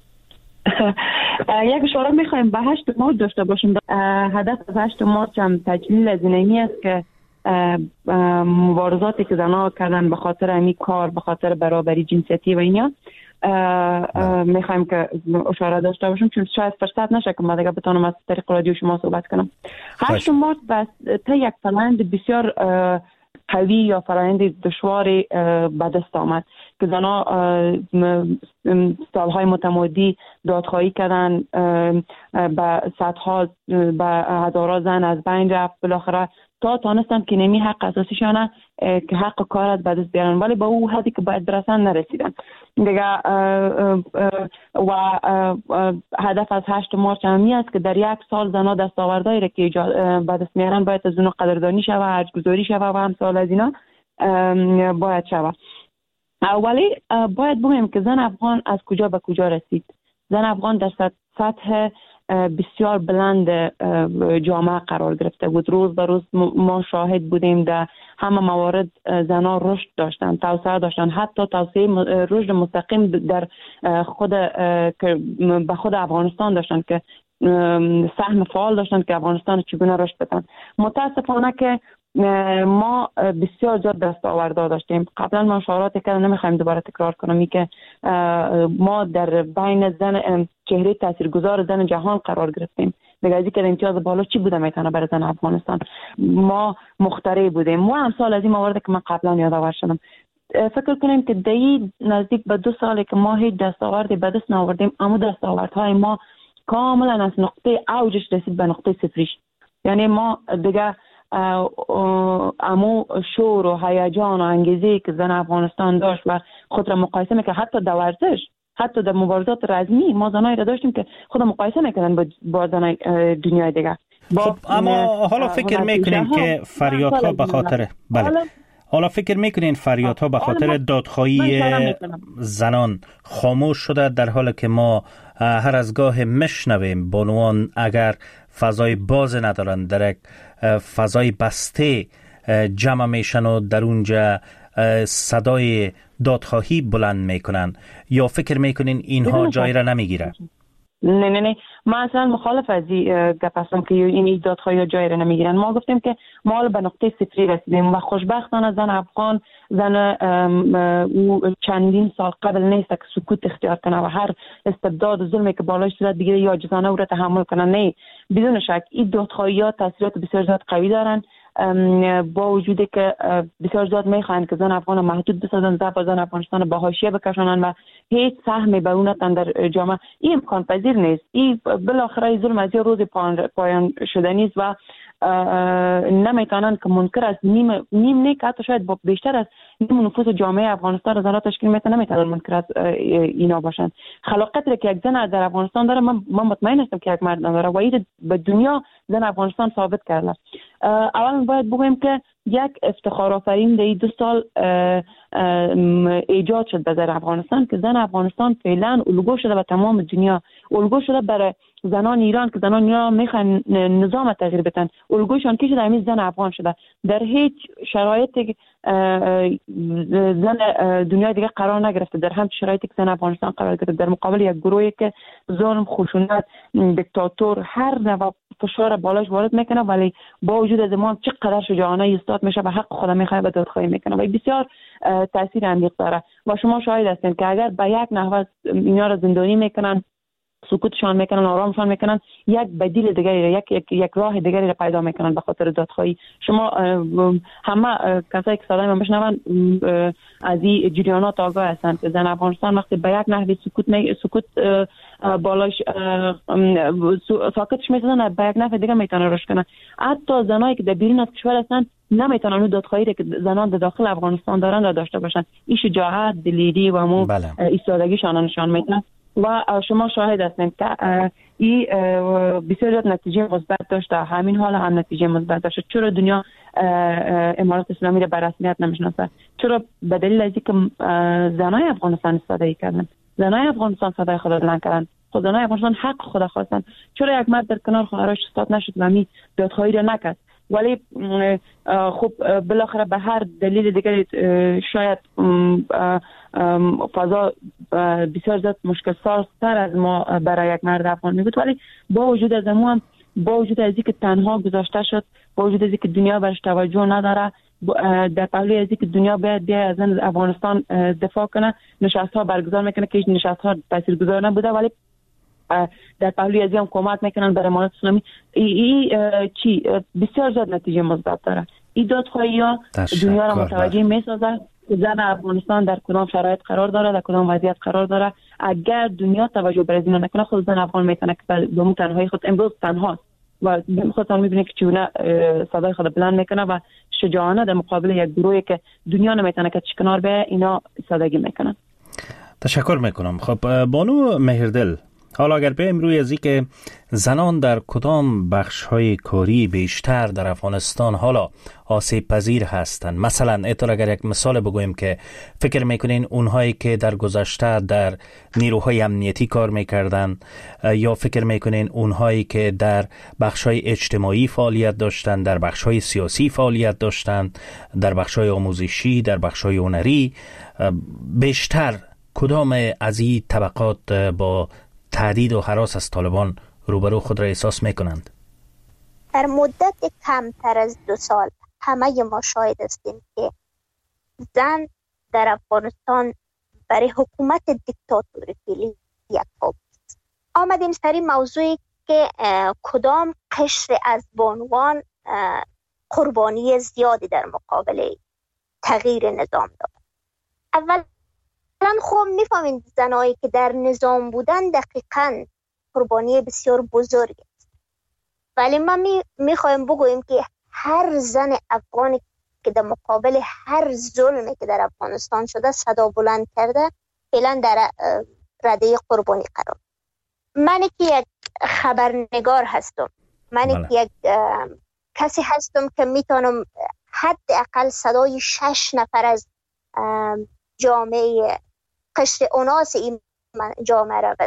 یک اشاره میخوایم به هشت مارچ داشته باشیم. هدف از هشت مارچ هم تجلیل از اینمی است که مبارزاتی که زنها کردن به خاطر امی کار، به خاطر برابری جنسیتی و اینا، میخوایم که اشاره داشته باشیم، چون شاید فرصت نشه که ما دیگه بتونم از طریق رادیو شما صحبت کنم. هشت مارچ بس تا یک فرآیند بسیار قوی یا فرآیند دشواری به دست آمد که زنها سالهای متمادی دادخواهی کردن، به صدها به هزارها زن از بین رفت، بالاخره تا تانستن که نمی حق اساسیشانه که حق کارت به دست بیارن، ولی با او حدی که باید برسن نرسیدن دیگه. و هدف از هشت مارچ همی است که در یک سال زنها دستاوردهایی را که به دست میارن باید از اونو قدردانی شوه، ارزگذاری شوه و همسال از اینا باید شوه. ولی باید بگویم که زن افغان از کجا به کجا رسید. زن افغان در سطح بسیار بلند جامعه قرار گرفته بود. روز به روز ما شاهد بودیم در همه موارد زنان رشد داشتن، توسعه داشتن، حتی توسعه رشد مستقیم در خود به خود افغانستان داشتن که سهم فعال داشتن که افغانستان چگونه رشد بدن. متاسفانه که ما بسیار زیاد دستاوردها داشتیم. قبلا ما اشاراتی کردم، نمیخوایم دوباره تکرار کنم، این که ما در بین زن چهره تاثیرگذار زن جهان قرار گرفتیم. دیگه از اینکه امتیاز بالا چی بوده میتونه برای زن افغانستان؟ ما مخترع بودیم. ما امثال از این موارد که من قبلا یادآور شدم. فکر کنیم که دی نزدیک به دو ساله که ما هیچ دستاوردی به دست نآوردیم، اما دستاوردهای ما کاملا از نقطه اوجش رسید به نقطه صفریش. یعنی ما دیگه امو شور و هیجان و انگیزه که زن افغانستان داشت و خود را مقایسه میکنه، حتی در ورزش، حتی در مبارزات رزمی ما زنایی را داشتیم که خود مقایسه میکنن با زنای دنیای دیگه. خب اما حالا فکر میکنین که فریادها به خاطر بله حالا فکر میکنین فریادها به خاطر دادخواهی زنان خاموش شده، در حالی که ما هر از گاه میشنویم بانوان اگر فضای باز ندارن در یک فضای بسته جمع میشن و در اونجا صدای دادخواهی بلند میکنن، یا فکر میکنین اینها جای را نمیگیره؟ نه نه نه ما اصلا مخالف از این گپ هستم که این دادخواهی جای را نمیگیرن. ما گفتیم که ما به نقطه صفری رسیدیم و خوشبختانه زن افغان زن چندین سال قبل نیست که سکوت اختیار کنه و هر استبداد و ظلمی که بالایش شده دیگه یا عاجزانه او را تحمل کنه. نه، بدون شک این دادخواهی‌ها تاثیرات بسیار زیاد قوی دارن، با وجودی که بسیار زیاد میخواین که زن افغان محدود بسازن، ضعف زن افغانستان به حاشیه بکشونن و هیچ سهمی به اون نتن در جامعه، این امکان پذیر نیست. این بالاخره ظلم از یه روز پایان شدنی است و نمیتونن که منکر از نیم نیم نه که حتی شاید با بیشتر از نیم نفوس جامعه افغانستان را زنان تشکیل میتونن، نمیتونن منکر از اینا باشن. خلاقیتی که یک زن در افغانستان داره من مطمئن هستم که یک مرد نداره و این به دنیا زن افغانستان ثابت کرده. اول باید بگویم که یک افتخار آفرین در این دو سال ایجاد شد به زن افغانستان که زن افغانستان فعلا الگو شده به تمام دنیا، الگو شده برای زنان ایران که زنان ایران میخوان نظام تغییر بدن، الگوشان کی شده؟ همین زن افغان شده. در هیچ شرایطی زن دنیا دیگه قرار نگرفته، در هم شرایطی که زن افغانستان قرار گرفته در مقابل یک گروهی که ظلم، خشونت، دیکتاتور، هر نوع فشار بالاش وارد میکنه، ولی با وجود از ما چقدر شجاعانه ایستاد میشه و حق خود میخواد به دادخواهی میکنه و بسیار تاثیر عمیق داره. و شما شاهد هستین که اگر به یک نحو اینا را زندانی میکنن، سکوتشان میکنن، آرامشان میکنن، یک بدیل دیگری یک یک یک راه دیگری را پیدا میکنن به خاطر دادخواهی. شما همه کسایی که صدای من بشنون از این جریانات آگاه هستند که زن افغانستان وقتی به یک نحوی سکوت می سکوت بالاش ساکتش میسازن، به یک نحو دیگه میتونن روش کنن. حتی زنایی که در بیرون از کشور هستن نمیتونن اون دادخواهی که زنان در داخل افغانستان دارن را داشته باشن. این شجاعت، دلیری و مو ایستادگیشان نشان میدن و شما شاهد هستید که این بسیار زیاد نتیجه مثبت داشته. همین حال هم نتیجه مثبت داشته. چرا دنیا امارات اسلامی را به رسمیت نمیشناسه؟ چرا؟ به دلیل از اینکه زنای افغانستان استفاده کردن، زنای افغانستان صدای خود بلند کردن، خود زنای افغانستان حق خود خواستن. چرا یک مرد در کنار خواهرش ایستاد نشد و می دادخواهی را نکرد؟ ولی خب بالاخره به هر دلیل دیگری شاید فضا بسیار زیاد مشکل سازتر از ما برای یک مرد افغان می بود، ولی با وجود از امو هم با وجود از اینکه تنها گذاشته شد، با وجود از اینکه دنیا برش توجه نداره، در پهلوی از اینکه دنیا باید بیا از افغانستان دفاع کنه، نشست ها برگزار میکنه که هیچ نشست ها تاثیرگذار نبوده، ولی در پهلوی از هم کمک میکنن برای امارات اسلامی. ای چی بسیار زیاد نتیجه مثبت داره. این دادخواهی ها دنیا را متوجه میسازه که زن افغانستان در کدام شرایط قرار داره، در کدام وضعیت قرار داره. اگر دنیا توجه بر اینا نکنه، خود زن افغان میتونه که به تنهایی خود امروز تنهاست و خودتان میبینه که چونه صدای خود بلند میکنه و شجاعانه در مقابل یک گروهی که دنیا نمیتونه که چکنار به اینا ایستادگی میکنن. تشکر میکنم. خب بانو مهردل، حالا اگر بریم روی از اینکه زنان در کدام بخش‌های کاری بیشتر در افغانستان حالا آسیب پذیر هستند، مثلا اطلاع اگر یک مثال بگویم که فکر میکنین اونهایی که در گذشته در نیروهای امنیتی کار میکردن، یا فکر میکنین اونهایی که در بخش‌های اجتماعی فعالیت داشتن، در بخش‌های سیاسی فعالیت داشتن، در بخش‌های آموزشی، در بخش‌های هنری، بیشتر کدام از این طبقات با تهدید و هراس از طالبان روبرو خود را احساس میکنند؟ در مدت کمتر از دو سال همه ما شاهد هستیم که زن در افغانستان برای حکومت دیکتاتوری فعلی یک خواب است. آمدیم سری موضوعی که کدام قشر از بانوان قربانی زیادی در مقابل تغییر نظام داد. اولا خوب میفهمید زنایی که در نظام بودن دقیقاً قربانی بسیار بزرگی است، ولی ما می میخوایم بگوییم که هر زن افغانی که در مقابل هر ظلمی که در افغانستان شده صدا بلند کرده فعلا در رده قربانی قرار. من که یک خبرنگار هستم، من بله. که یک کسی هستم که میتونم حداقل صدای شش نفر از جامعه قشر اوناس این جامعه را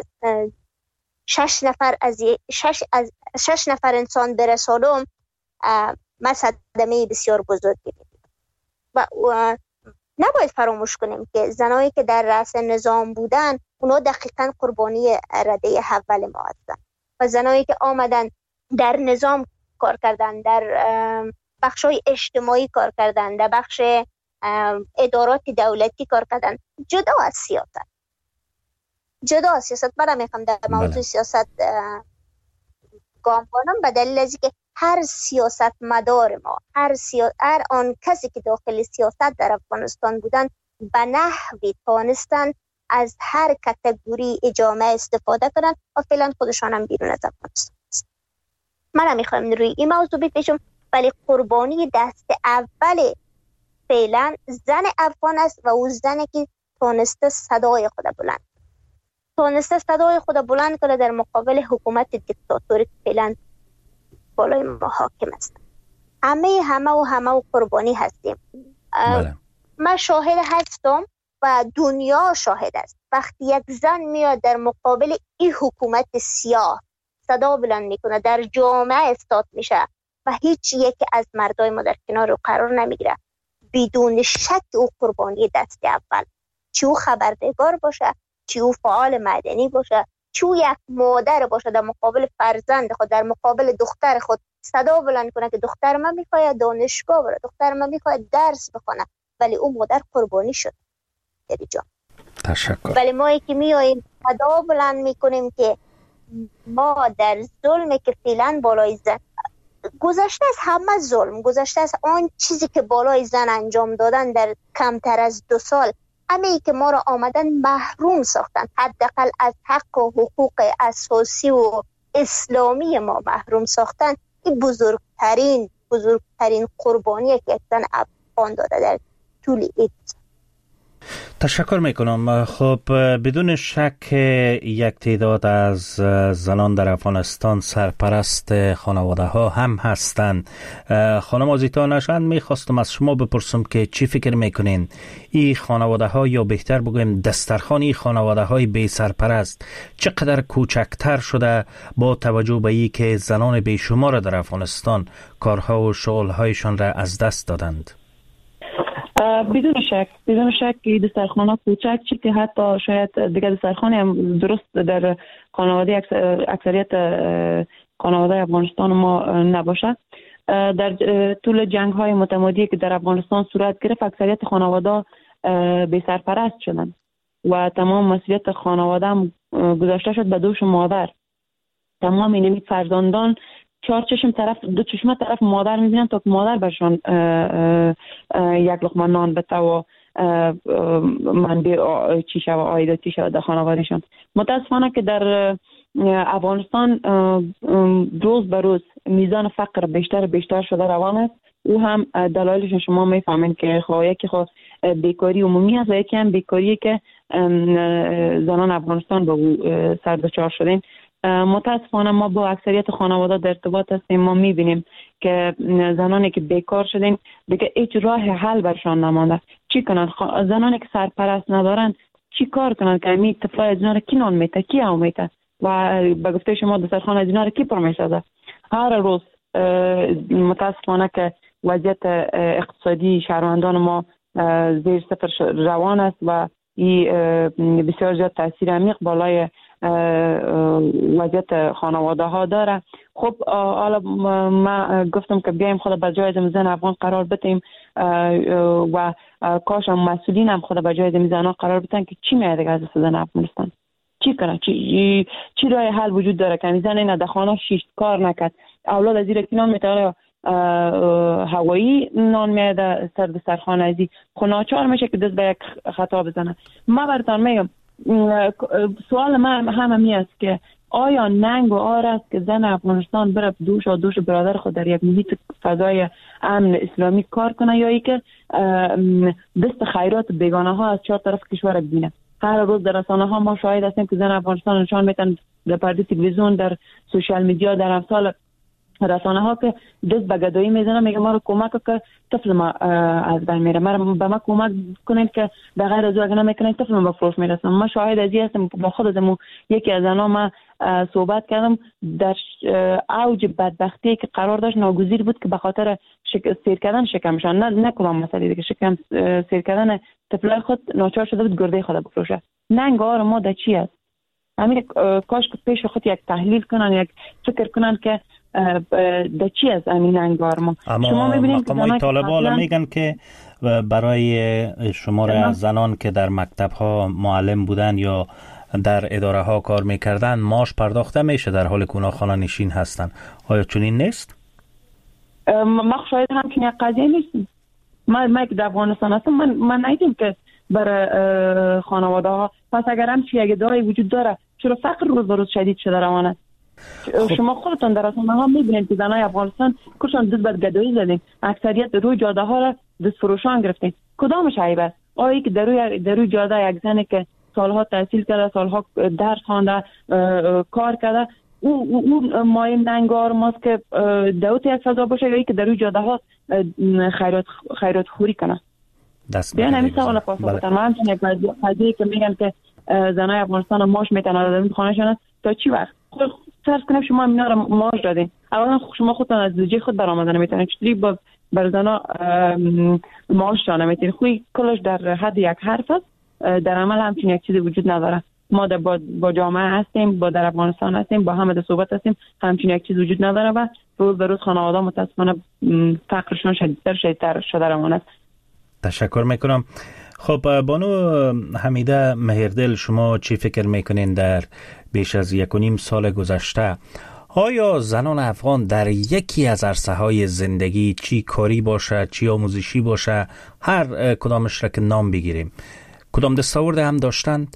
شش نفر از شش از شش نفر انسان برسانم، ما صدمه بسیار بزرگی می‌بینیم. و, و نباید فراموش کنیم که زنایی که در رأس نظام بودن اونا دقیقاً قربانی رده اول ما هستند و زنایی که آمدن در نظام کار کردن، در بخشای اجتماعی کار کردن، در بخش ادارات دولتی کار کردن، جدا از سیاست جدا از سیاست من میخوام در موضوع بله. سیاست گام کنم به دلیل از که هر سیاست مدار ما، هر, سیا... هر آن کسی که داخل سیاست در افغانستان بودن به نحوی توانستن از هر کاتگوری جامعه استفاده کنن و فعلا خودشان هم بیرون از افغانستان است. من هم میخوایم روی این موضوع بپیشم، ولی قربانی دست اول فعلا زن افغان است و او زنی که تونسته صدای خود بلند تونسته صدای خود بلند کنه در مقابل حکومت دیکتاتوری که فعلا بالای ما حاکم است. همه همه و همه و قربانی هستیم. بله. من شاهد هستم و دنیا شاهد است. وقتی یک زن میاد در مقابل این حکومت سیاه صدا بلند میکنه، در جامعه استاد میشه و هیچ یک از مردای ما در کنار او قرار نمیگیره، بدون شک او قربانی دست اول، چه او خبرنگار باشه، چه او فعال مدنی باشه، چه او یک مادر باشه در مقابل فرزند خود، در مقابل دختر خود صدا بلند کنه که دختر من میخواد دانشگاه بره، دختر من میخواد درس بخونه، ولی او مادر قربانی شد. تشکر. ولی ما که میاییم صدا بلند میکنیم که ما در ظلمی که فعلا بالای زن گذشته از همه ظلم، گذشته از آن چیزی که بالای زن انجام دادن در کمتر از دو سال، همه ای که ما را آمدن محروم ساختن، حداقل از حق و حقوق اساسی و اسلامی ما محروم ساختن، این بزرگترین بزرگترین قربانی که یک زن افغان داده در طول این. تشکر میکنم. خب بدون شک یک تعداد از زنان در افغانستان سرپرست خانواده ها هم هستند. خانم آزیتا نژاد، میخواستم از شما بپرسم که چی فکر میکنین این خانواده ها، یا بهتر بگویم دسترخوان این خانواده های بی سرپرست چقدر کوچکتر شده با توجه به این که زنان بیشمار در افغانستان کارها و شغلهایشان را از دست دادند؟ بدون شک بدون شک که دسترخوان ها کوچک چی که حتی شاید دیگه دسترخوانی هم درست در خانواده اکثریت خانواده افغانستان ما نباشه. در طول جنگ های متمادی که در افغانستان صورت گرفت اکثریت خانواده بی سرپرست شدن و تمام مسئولیت خانواده هم گذاشته شد به دوش مادر. تمام این فرزندان چهار چشم طرف دو چشم طرف مادر میبینن تا که مادر برشان یک لقمه نان بده و منبع چی شود، عایداتی شود در خانوادهشان. متاسفانه که در افغانستان روز به روز میزان فقر بیشتر بیشتر شده روان است. او هم دلایلش شما میفهمین که خب یکی خب بیکاری عمومی است و یکی هم بیکاری که زنان افغانستان به او سر دچار شدین. متاسفانه ما با اکثریت خانواده در ارتباط هستیم. ما میبینیم که زنانی که بیکار شدن دیگه هیچ راه حل برشان نمانده. چی کنن؟ زنانی که سرپرست ندارن چی کار کنن که امی طفلای از اینا رو کی نان میته، کی هم میته و به گفته شما دسترخوان از اینا رو کی پر میسازه؟ هر روز متاسفانه که وضعیت اقتصادی شهروندان ما زیر صفر روان است و این بسیار زیاد تاثیر عمیق بالای وضعیت خانواده ها داره. خب حالا ما گفتم که بیایم خود به جای زن افغان قرار بدیم و کاش هم مسئولین هم خود به جای زن ها قرار بدن که چی میاد از زن افغانستان، چی کنه، چی چی راه حل وجود داره که زن اینا در خانه شیش کار نکرد، اولاد از زیر کنان میتاره هوایی نان میاد سر دسترخوان ازی خو ناچار میشه که دست به یک خطا بزنه. ما براتون میگم سوال من هم همی است که آیا ننگ و آر است که زن افغانستان بره دوش و دوش برادر خود در یک محیط فضای امن اسلامی کار کنه، یا ای که دست خیرات بیگانه ها از چهار طرف کشور ببینه؟ هر روز در رسانه ها ما شاهد هستیم که زن افغانستان نشان میتن در پرده تلویزیون، در سوشال میدیا، در امثال رسانه ها که دست به گدایی میزنه، میگه ما رو کمک که طفل ما از بین میره، ما به ما کمک کنین که به غیر از او اگه نمیکنین طفل ما به فروش میرسم. ما شاهد ازی هستم. با خودم یکی از آنها ما صحبت کردم، در اوج بدبختی که قرار داشت ناگزیر بود که به خاطر شک... سیر کردن شکمشان، نه نه کدام مسئله دیگه، شکم سیر کردن طفلای خود ناچار شده بود گرده خود بفروشه. ننگ آر ما در چی است؟ همین کاش که پیش خود یک تحلیل کنن، یک فکر کنن که در چی است همین انگار ما. اما مقامات طالبان میگن که برای شمار از زنان که در مکتب ها معلم بودن یا در اداره ها کار میکردن معاش پرداخته میشه در حالی که اونا خانه نشین هستن. آیا چنین نیست؟ ما شاید همچین یک قضیه نیست. ما ما که در افغانستان هستم، من من ندیدم که برای خانواده ها. پس اگر همچین یک اداره وجود داره، چرا فقر روز به روز شدید شده روانه؟ خب. شما خودتون در رسانه ها میبینید که زنای افغانستان کشان دست بر گدایی زدین، اکثریت روی جاده ها را دست فروشان گرفتین. کدامش عیب است؟ آیا که در روی در روی جاده یک زنی که سالها تحصیل کرده، سالها درس خوانده، کار کرده، او او مایه ننگار ماست که دوت یک فضا باشه، یا ای که در روی جاده ها خیرات خیرات خوری کنه؟ دست بیان همین سوال پاسخ بدن. من همچنین یک قضیه که میگن که زنای افغانستان ماش میتونن در خانه‌شان تا چی وقت؟ خود فرض کنیم شما اینا رو ماش دادین، اولا شما خودتون از زوجه خود برآمده نمیتونید، چطوری با بر زنا ماش شانه میتونید؟ خوی کلش در حد یک حرف است، در عمل همچین یک چیزی وجود نداره. ما در با, با جامعه هستیم، با در افغانستان هستیم، با همه در صحبت هستیم، همچین یک چیز وجود نداره و روز به روز خانواده متاسفانه فقرشون شدیدتر شدیدتر شده روان است. تشکر میکنم. خب بانو حمیده مهردل، شما چی فکر میکنین در بیش از یک و نیم سال گذشته آیا زنان افغان در یکی از عرصه‌های زندگی، چی کاری باشه چی آموزشی باشه، هر کدامش را که نام بگیریم، کدام دستاورد هم داشتند؟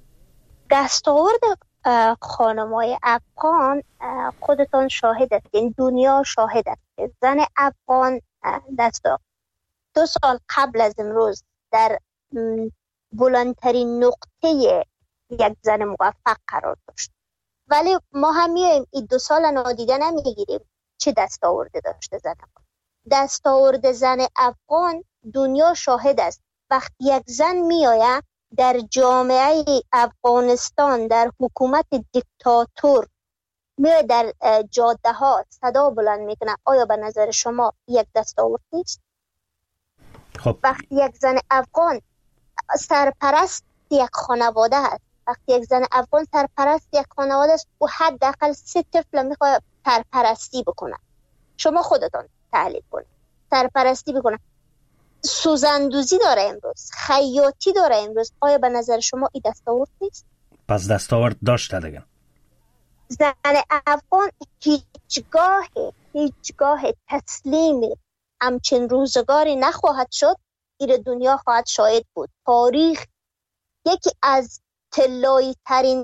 دستاورد خانم‌های افغان خودتان شاهد هستین، دنیا شاهد است. زن افغان دستا دو سال قبل از امروز در بلندترین نقطه یک زن موفق قرار داشت، ولی ما هم میایم این دو سال نادیده نمیگیریم چه دستاورده داشته زن افغان. دستاورد زن افغان دنیا شاهد است. وقتی یک زن میآید در جامعه افغانستان، در حکومت دیکتاتور میآید در جاده ها صدا بلند میکنه، آیا به نظر شما یک دستاورد نیست؟ خب. وقتی یک زن افغان سرپرست یک خانواده است، وقتی یک زن افغان سرپرست یک خانواده است، او حداقل سه طفل میخواد سرپرستی بکنه. شما خودتون تحلیل کنید، سرپرستی بکنه، سوزندوزی داره امروز، خیاطی داره امروز، آیا به نظر شما این دستاورد نیست؟ پس دستاورد داشته دیگه. زن افغان هیچگاه هیچگاه تسلیم همچین روزگاری نخواهد شد. این دنیا خواهد شاهد بود. تاریخ یکی از طلایی ترین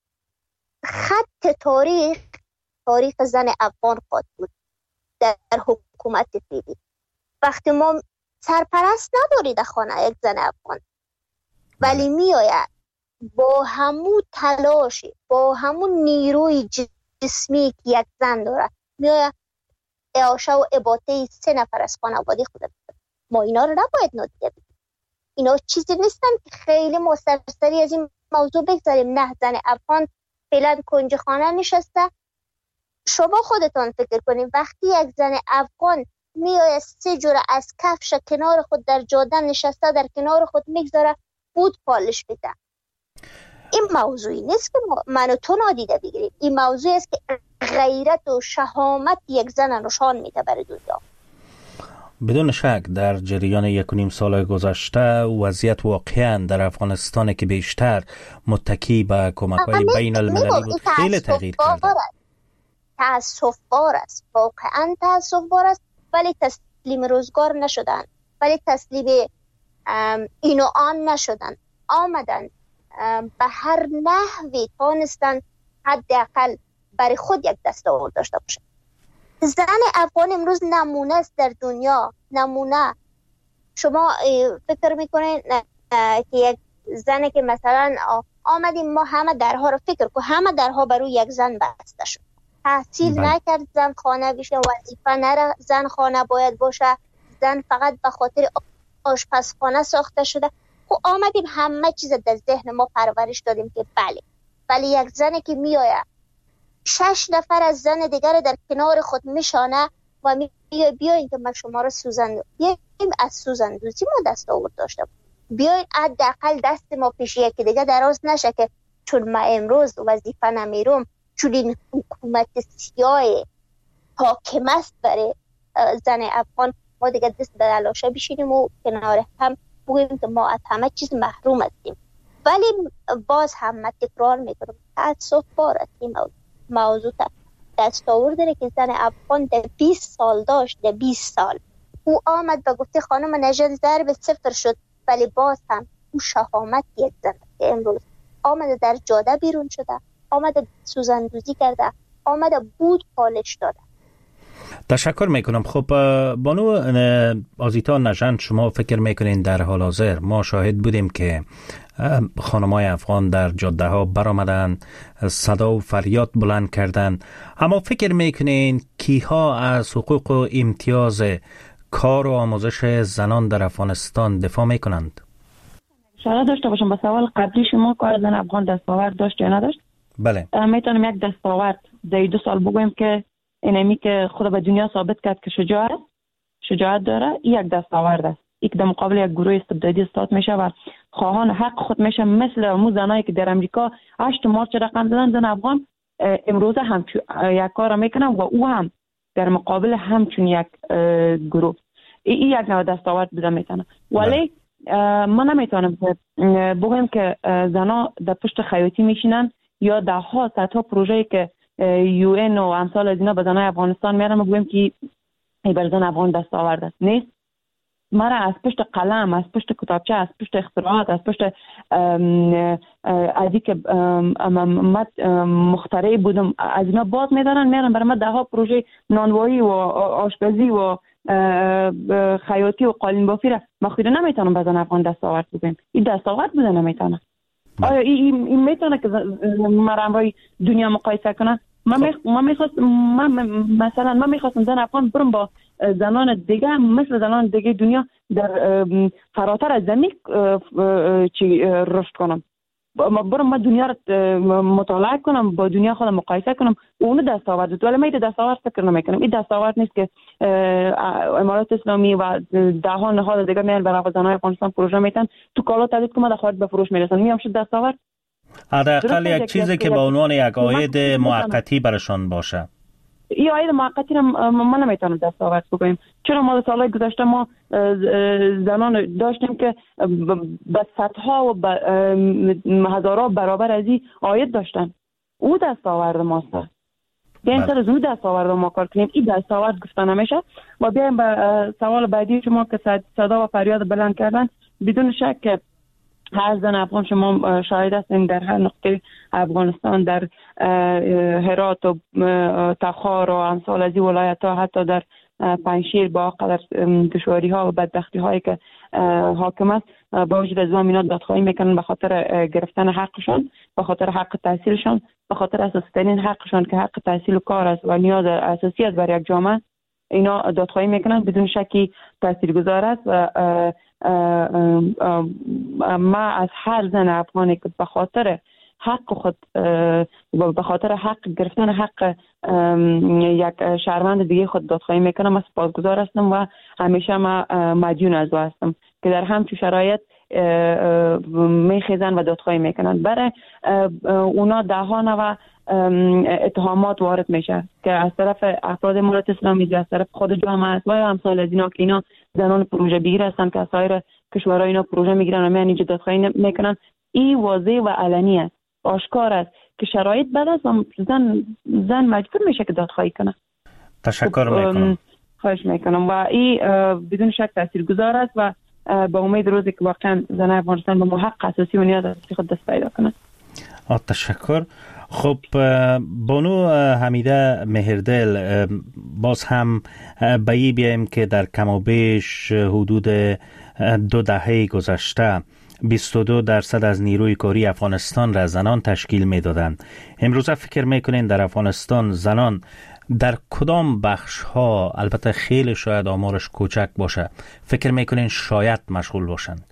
خط تاریخ تاریخ زن افغان خواهد بود در حکومت فعلی. وقتی ما سرپرست نداری در خانه یک زن افغان، ولی می آید با همون تلاشی، با همون نیروی جسمی که یک زن داره، می آید اعاشه و اباطه سه نفر از خانواده خود داره. ما اینا رو نباید نادیده بگیریم. اینا چیزی نیستن که خیلی ما سرسری از این موضوع بگذاریم. نه، زن افغان فعلا کنج خانه نشسته. شما خودتان فکر کنید وقتی یک زن افغان میآید سه جوره از کفش کنار خود در جاده نشسته، در کنار خود میگذاره بود پالش بده، این موضوعی نیست که من و تو نادیده بگیریم. این موضوعی است که غیرت و شهامت یک زن نشان میده برای دنیا. بدون شک در جریان یک و نیم سال گذشته وضعیت واقعا در افغانستان که بیشتر متکی به کمک‌های بین المللی بود خیلی تغییر کرده. تأسف بار است، واقعا تأسف بار است، ولی تسلیم روزگار نشدن، ولی تسلیم این و آن نشدن، آمدن به هر نحوی تانستن حداقل برای خود یک دستاورد داشته باشن. زن افغان امروز نمونه است در دنیا، نمونه. شما فکر میکنین که یک زنی که مثلا آمدیم ما همه درها رو فکر کن، همه درها برای یک زن بسته شد، تحصیل بله. نکرد زن خانه بشه، وظیفه نره زن خانه باید باشه، زن فقط به خاطر آشپزخانه ساخته شده. خب آمدیم همه چیز در ذهن ما پرورش دادیم که بله، ولی یک زنی که میآید شش نفر از زن دیگر در کنار خود میشانه و میگه بیاین که من شما رو سوزن، بیاین از سوزندوزی ما دست آورد داشته بیاین حداقل دست ما پیش یکی دیگه دراز نشه که چون من امروز وظیفه نمیرم، چون این حکومت سیاه حاکم است برای زن افغان، ما دیگه دست به دلاشه بشینیم و کنار هم بگوییم که ما از همه چیز محروم هستیم. ولی باز هم من تکرار میکنم تأسف بار است این موضوع. دستاورد داره که زن افغان در بیست سال داشت، در بیست سال او آمد و گفته خانم نژاد ضرب صفر شد، ولی باز هم او شهامت یک زن که امروز آمده در جاده بیرون شده، آمده سوزندوزی کرده، آمده بود پالش داده. تشکر میکنم. خب بانو آزیتا نژاد، شما فکر میکنین در حال حاضر ما شاهد بودیم که خانمای افغان در جاده ها برآمدن، صدا و فریاد بلند کردن، اما فکر میکنین کیها از حقوق و امتیاز کار و آموزش زنان در افغانستان دفاع میکنند؟ اشاره داشته باشم به سوال قبلی شما، کار زن افغان دستاورد داشت یا نداشت؟ بله. میتونم یک دستاورد در دو سال بگویم که اینمی که خود به دنیا ثابت کرد که شجاع است، شجاعت داره، یک دستاورد است. یک در مقابل یک گروه استبدادی استاد میشه و خواهان حق خود میشه، مثل مو زنایی که در امریکا هشت مارچ رقم زدن، زن افغان امروز هم یک کار میکنن و او هم در مقابل همچون یک گروه. این یک نوع دستاورد بوده میتونه. ولی من نمیتونم بگم که زنا در پشت خیاطی میشینن یا ده ها صدها پروژه‌ای که یو این و امثال از اینا به زنای افغانستان میارن و بگویم که ای بر زن افغان دستاورد است. نیست. مرا از پشت قلم، از پشت کتابچه، از پشت اختراعات، از پشت ازی که من مخترع بودم از اینا باز میدارن، میارن برای من ده ها پروژه نانوایی و آشپزی و خیاطی و قالین بافی را من خود نمیتونم به زن افغان دستاورد بگویم. این دستاورد بوده نمیتونه. آیا این این میتونه که مرا امروی دنیا مقایسه کنه؟ من می من میخواست من مثلا من میخواستم زن افغان برم با زنان دیگه مثل زنان دیگه دنیا در فراتر از زمین چی رشد کنم، برم من دنیا رو مطالعه کنم، با دنیا خودم مقایسه کنم، اون دستاورد. ولی من این دستاورد فکر نمیکنم. این دستاورد نیست که امارات اسلامی و ده ها نهاد دیگه میان برای زنان افغانستان پروژه میتن تو کالا تولید کنه، در خارج به فروش میرسن. میام شد دستاورد حداقل یک چیزی که به عنوان یک عاید موقتی برشان باشه. این عاید موقتی رو ما نمیتونم دستاورد بگویم، چرا ما در سالهای گذشته ما زنان داشتیم که به صدها و به هزارها برابر از این عاید داشتن. او دستاورد ماست. بیاین سر از او دستاورد ما کار کنیم. این دستاورد گفته نمیشه. و بیایم به سوال بعدی شما که صدا و فریاد بلند کردن، بدون شک که هر زن افغان شما شاهد هستین در هر نقطه افغانستان، در هرات و تخار و امثال از این ولایت ها، حتی در پنجشیر با قدر دشواری ها و بدبختی هایی که حاکم است، با وجود از اینا دادخواهی میکنن به خاطر گرفتن حقشان، به خاطر حق تحصیلشان، به خاطر اساسی ترین حقشان که حق تحصیل و کار است و نیاز اساسی است برای یک جامعه. اینا دادخواهی میکنن، بدون شکی تاثیرگذار است. و ما از هر زن افغانی که به خاطر حق خود، به خاطر حق گرفتن حق یک شهروند دیگه خود دادخواهی میکنم، من سپاسگزار هستم و همیشه ما مدیون از او هستم که در همچون شرایط میخیزن و دادخواهی میکنن. برای اونا ده ها و اتهامات وارد میشه که از طرف افراد امارات اسلامی، از طرف خود جامعه است و امثال از اینا که اینا زنان پروژه بگیر هستن که از سایر کشورها اینا پروژه میگیرن و میان اینجا دادخواهی میکنن. این واضح و علنی است، آشکار است که شرایط بد است و زن زن مجبور میشه که دادخواهی کنه. تشکر میکنم. خواهش میکنم و این بدون شک تاثیرگذار است و با امید روزی که واقعا زن افغانستان به حق اساسی و نیاز اساسی خود دست پیدا کنه. تشکر. خب بانو حمیده مهردل، باز هم به این بیایم که در کم و بیش حدود دو دهه گذشته بیست و دو درصد از نیروی کاری افغانستان را زنان تشکیل می دادند. امروزه فکر میکنین در افغانستان زنان در کدام بخش ها، البته خیلی شاید آمارش کوچک باشه، فکر میکنین شاید مشغول باشند؟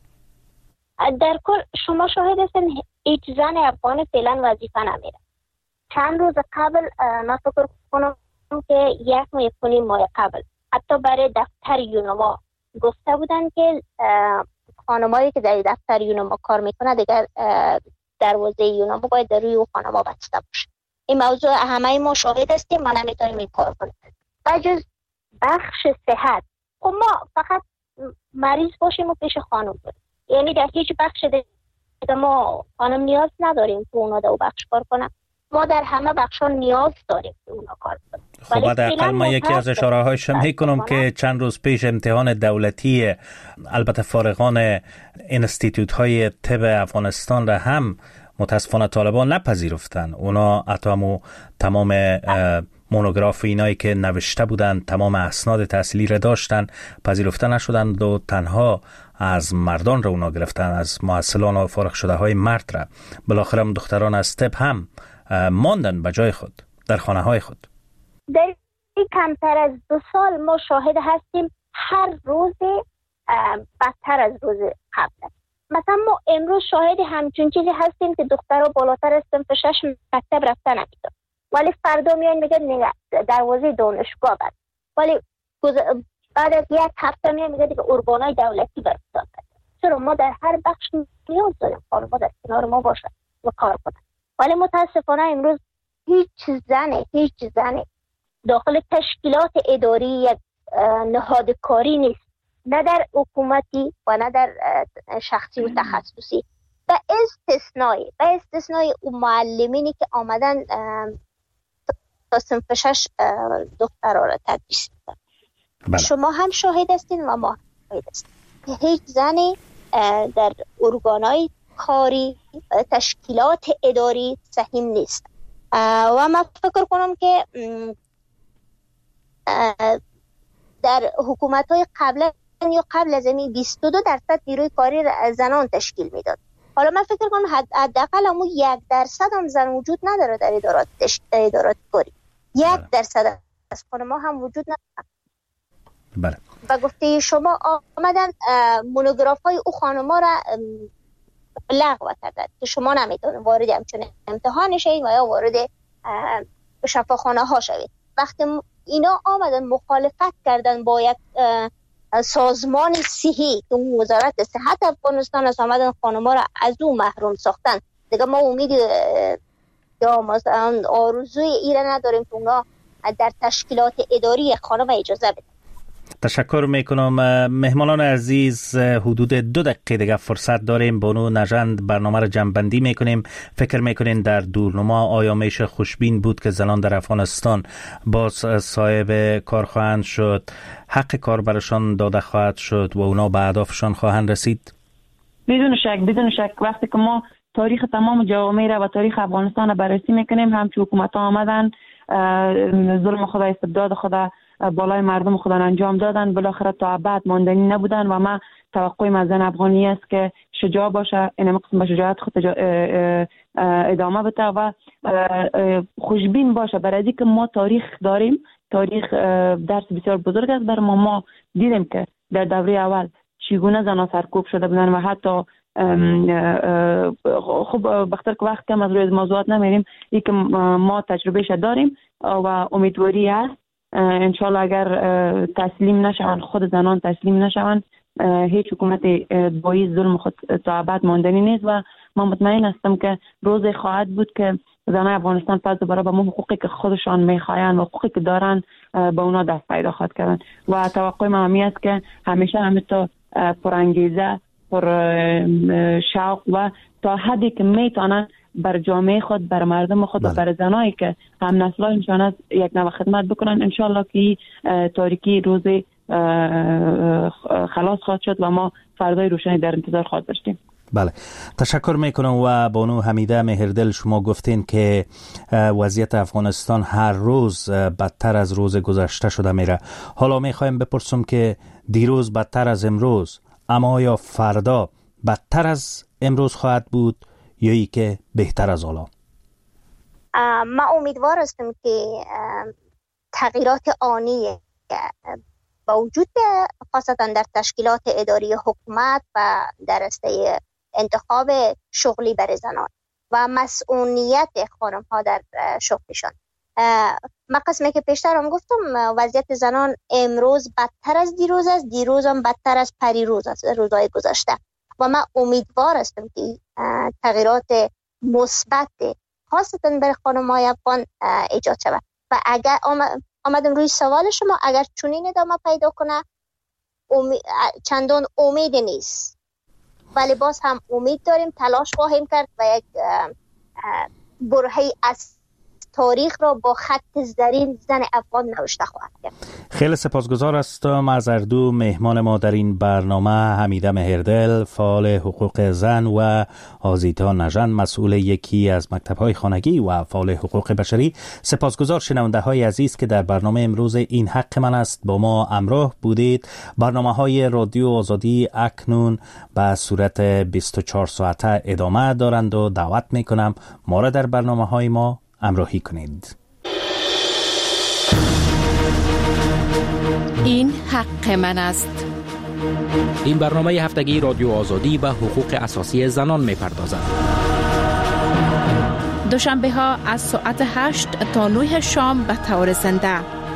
در کل شما شاهد هستین هیچ زن افغان فعلا وظیفه نمیره. چند روز قبل من فکر کنم که یک ماه یک ماه قبل حتی برای دفتر یونما گفته بودن که خانمایی که در دفتر یونما کار میکنه دیگر دروازه یونما باید در روی خانما بسته باشه. این موضوع همه ما شاهد هستیم، ما نمیتونیم این کار کنیم. بجز بخش صحت، خب ما فقط مریض باشیم و پیش خانم بریم، یعنی در هیچ بخش دیگه ما خانم نیاز نداریم که اونا در بخش کار کنن. ما در همه بخشا نیاز داریم که اونا کار کنن. خب حداقل ما یکی از اشاره هایش میکنم که چند روز پیش امتحان دولتی البته فارغان انستیتوت های طب افغانستان را هم متاسفانه طالبان نپذیرفتن. اونا اتامو تمام مونوگراف اینایی که نوشته بودن، تمام اسناد تحصیلی را داشتن، پذیرفته نشدند و تنها از مردان را اونا گرفتن، از محصلان و فارغ شده های مرد را. بالاخره دختران از طب هم ماندن به جای خود در خانه های خود. در این کمتر از دو سال ما شاهد هستیم هر روز بدتر از روز قبل. مثلا ما امروز شاهد همچون چیزی هستیم که دخترها بالاتر از صنف شش مکتب رفتن نمیدن، ولی فردا میان میگن دروازه دانشگاه بند، ولی بعد از یک هفته میان میگه دیگه ارگانای دولتی برفتن. چرا ما در هر بخش نیاز داریم خانم‌ها در کنار ما باشن و کار کنن، ولی متاسفانه امروز هیچ زنه هیچ زنه داخل تشکیلات اداری یک نهاد کاری نیست، نه در حکومتی و نه در شخصی و تخصصی، به استثنای به استثنای اون معلمینی که آمدن تا صنف شش دخترها را تدریس میکنن. بله. شما هم شاهد هستین و ما هم شاهد هستین که هیچ زنی در ارگانای کاری تشکیلات اداری سهیم نیست و من فکر کنم که در حکومت‌های قبل یا قبل از این بیست و دو درصد نیروی کاری زنان تشکیل میداد. حالا من فکر کنم حداقل همون یک درصد هم زن وجود نداره در ادارات ادارات کاری. یک درصد از خانم‌ها هم وجود نداره. بله. و گفته شما آمدن مونوگراف‌های او خانم‌ها را لغو کردن که شما نمیتونید وارد همچون امتحان شوید و یا وارد شفاخانه ها شوید. وقتی اینا آمدن مخالفت کردن با یک سازمان صحی که وزارت صحت افغانستان است، آمدن خانم‌ها را از او محروم ساختن، دیگه ما امید یا مثلا آرزوی ایره نداریم که اونا در تشکیلات اداری خانم اجازه بدن. تشکر میکنم. مهمانان عزیز، حدود دو دقیقه دیگه فرصت داریم. بانو نژند برنامه را جمع‌بندی میکنیم. فکر میکنین در دورنما آیا میشه خوشبین بود که زنان در افغانستان باز صاحب کار خواهند شد، حق کار برشان داده خواهد شد و اونا به اهدافشان خواهند رسید؟ بدون شک بدون شک وقتی که ما تاریخ تمام جوامع را و تاریخ افغانستان را بررسی میکنیم، همچون حکومت ها آمدن ظلم خدا، استبداد خدا بالای مردم خدا انجام دادن، بالاخره تا ابد ماندنی نبودن و ما توقع از زن افغانی است که شجاع باشه، این قسم به شجاعت خود ادامه بده و خوشبین باشه برای اینکه ما تاریخ داریم. تاریخ درس بسیار بزرگ است برای ما. ما دیدیم که در دوره اول چگونه زنان سرکوب شده بودن و حتی خب بخاطر که وقت کم از روی موضوعات نمیریم، این که ما تجربه شد داریم و امیدواری هست انشالله اگر تسلیم نشون، خود زنان تسلیم نشون، هیچ حکومت بایی ظلم خود تا ابد ماندنی نیست و من مطمئن هستم که روزی خواهد بود که زنان افغانستان پس دوباره به حقوقی که خودشان میخواین و حقوقی که دارن به اونا دست پیدا خواهد کردن و توقع من همی است که همیشه همیشه پرانگیزه، پر شوق و تا حدی که میتونن بر جامعه خود، بر مردم خود و بر زنایی که هم نسل‌هایشان از یک نوع خدمت بکنن. انشالله که تاریکی روز خلاص خواهد شد و ما فردای روشنی در انتظار خواهد داشتیم. بله، تشکر میکنم. و بانو حمیده مهردل، شما گفتین که وضعیت افغانستان هر روز بدتر از روز گذشته شده میره. حالا میخوایم بپرسم که دیروز بدتر از امروز، اما آیا فردا بدتر از امروز خواهد بود یا ای که بهتر از حالا؟ ما امیدوار هستیم که تغییرات آنی با وجود خاصتا در تشکیلات اداری حکومت و در راسته انتخاب شغلی برای زنان و مسئولیت خانم ها در شغلشان. من قسمی که پیشتر هم گفتم وضعیت زنان امروز بدتر از دیروز است، دیروز هم بدتر از پریروز است، روزهای گذشته. و من امیدوار هستم که تغییرات مثبت خاصتا برای خانم های افغان ایجاد شود. و اگر آمدم روی سوال شما، اگر چنین ادامه پیدا کنه امی... چندان امید نیست، ولی باز هم امید داریم، تلاش خواهیم کرد و یک برهه‌ای از تاریخ را با خط زرین زن افغان نوشته خواهد کرد. خیلی سپاسگزار هستم از هر دو مهمان ما در این برنامه، حمیده مهردل، فعال حقوق زن، و آزیتا نژند، مسئول یکی از مکتب‌های خانگی و فعال حقوق بشری. سپاسگزار شنونده‌های عزیز که در برنامه امروز این حق من است با ما همراه بودید. برنامه‌های رادیو آزادی اکنون به صورت بیست و چهار ساعته ادامه دارند و دعوت می‌کنم ما را در برنامه‌های ما همراهی کنید. این حق من است. این برنامه هفتگی رادیو آزادی به حقوق اساسی زنان می‌پردازد. دوشنبه ها از ساعت هشت تا نه شام به طور زنده.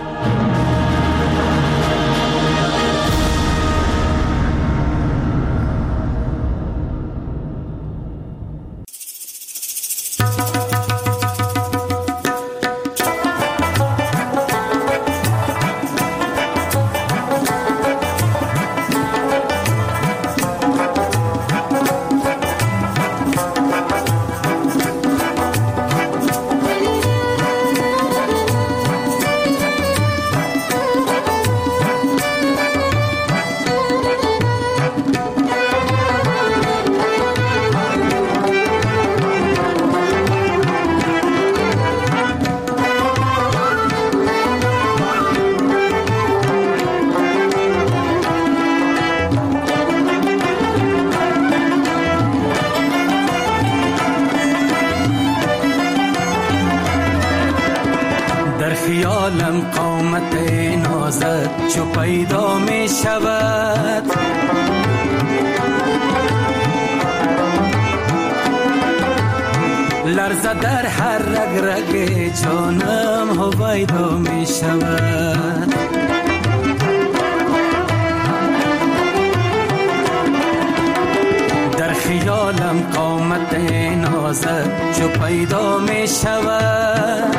خیالم قامت نازت چو پیدا می شود، لرزه در هر رگ رگ جانم هویدا می شود. در خیالم قامت نازت چو پیدا می شود،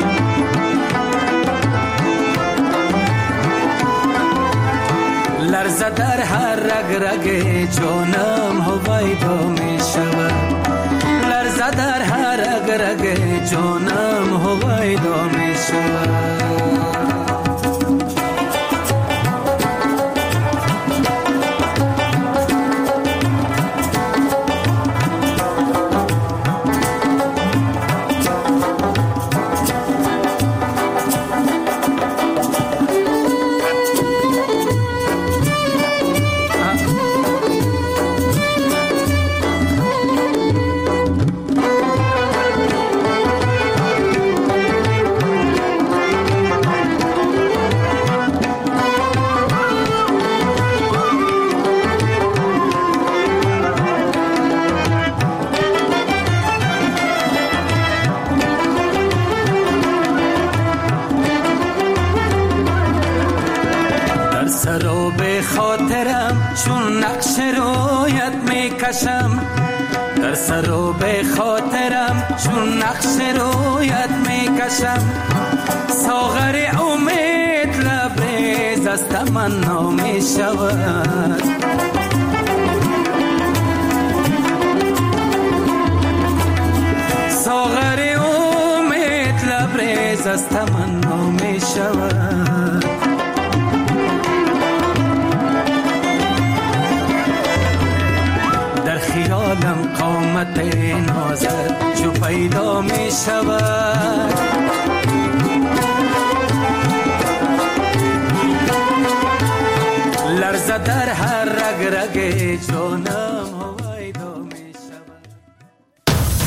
لرزه در هر رگ رگ جانم هویدا می شود، لرزه در هر رگ رگ جانم هویدا می شود. چون نقش رویت میکشم، در سر و به خاطرم چون نقش رویت میکشم، ساغر امید لبریز از تمنا میشود. باز از تمنا می شود. در خیالم قامت نازت جو پیدا می شود. لرزه در هر رگ رگ جانم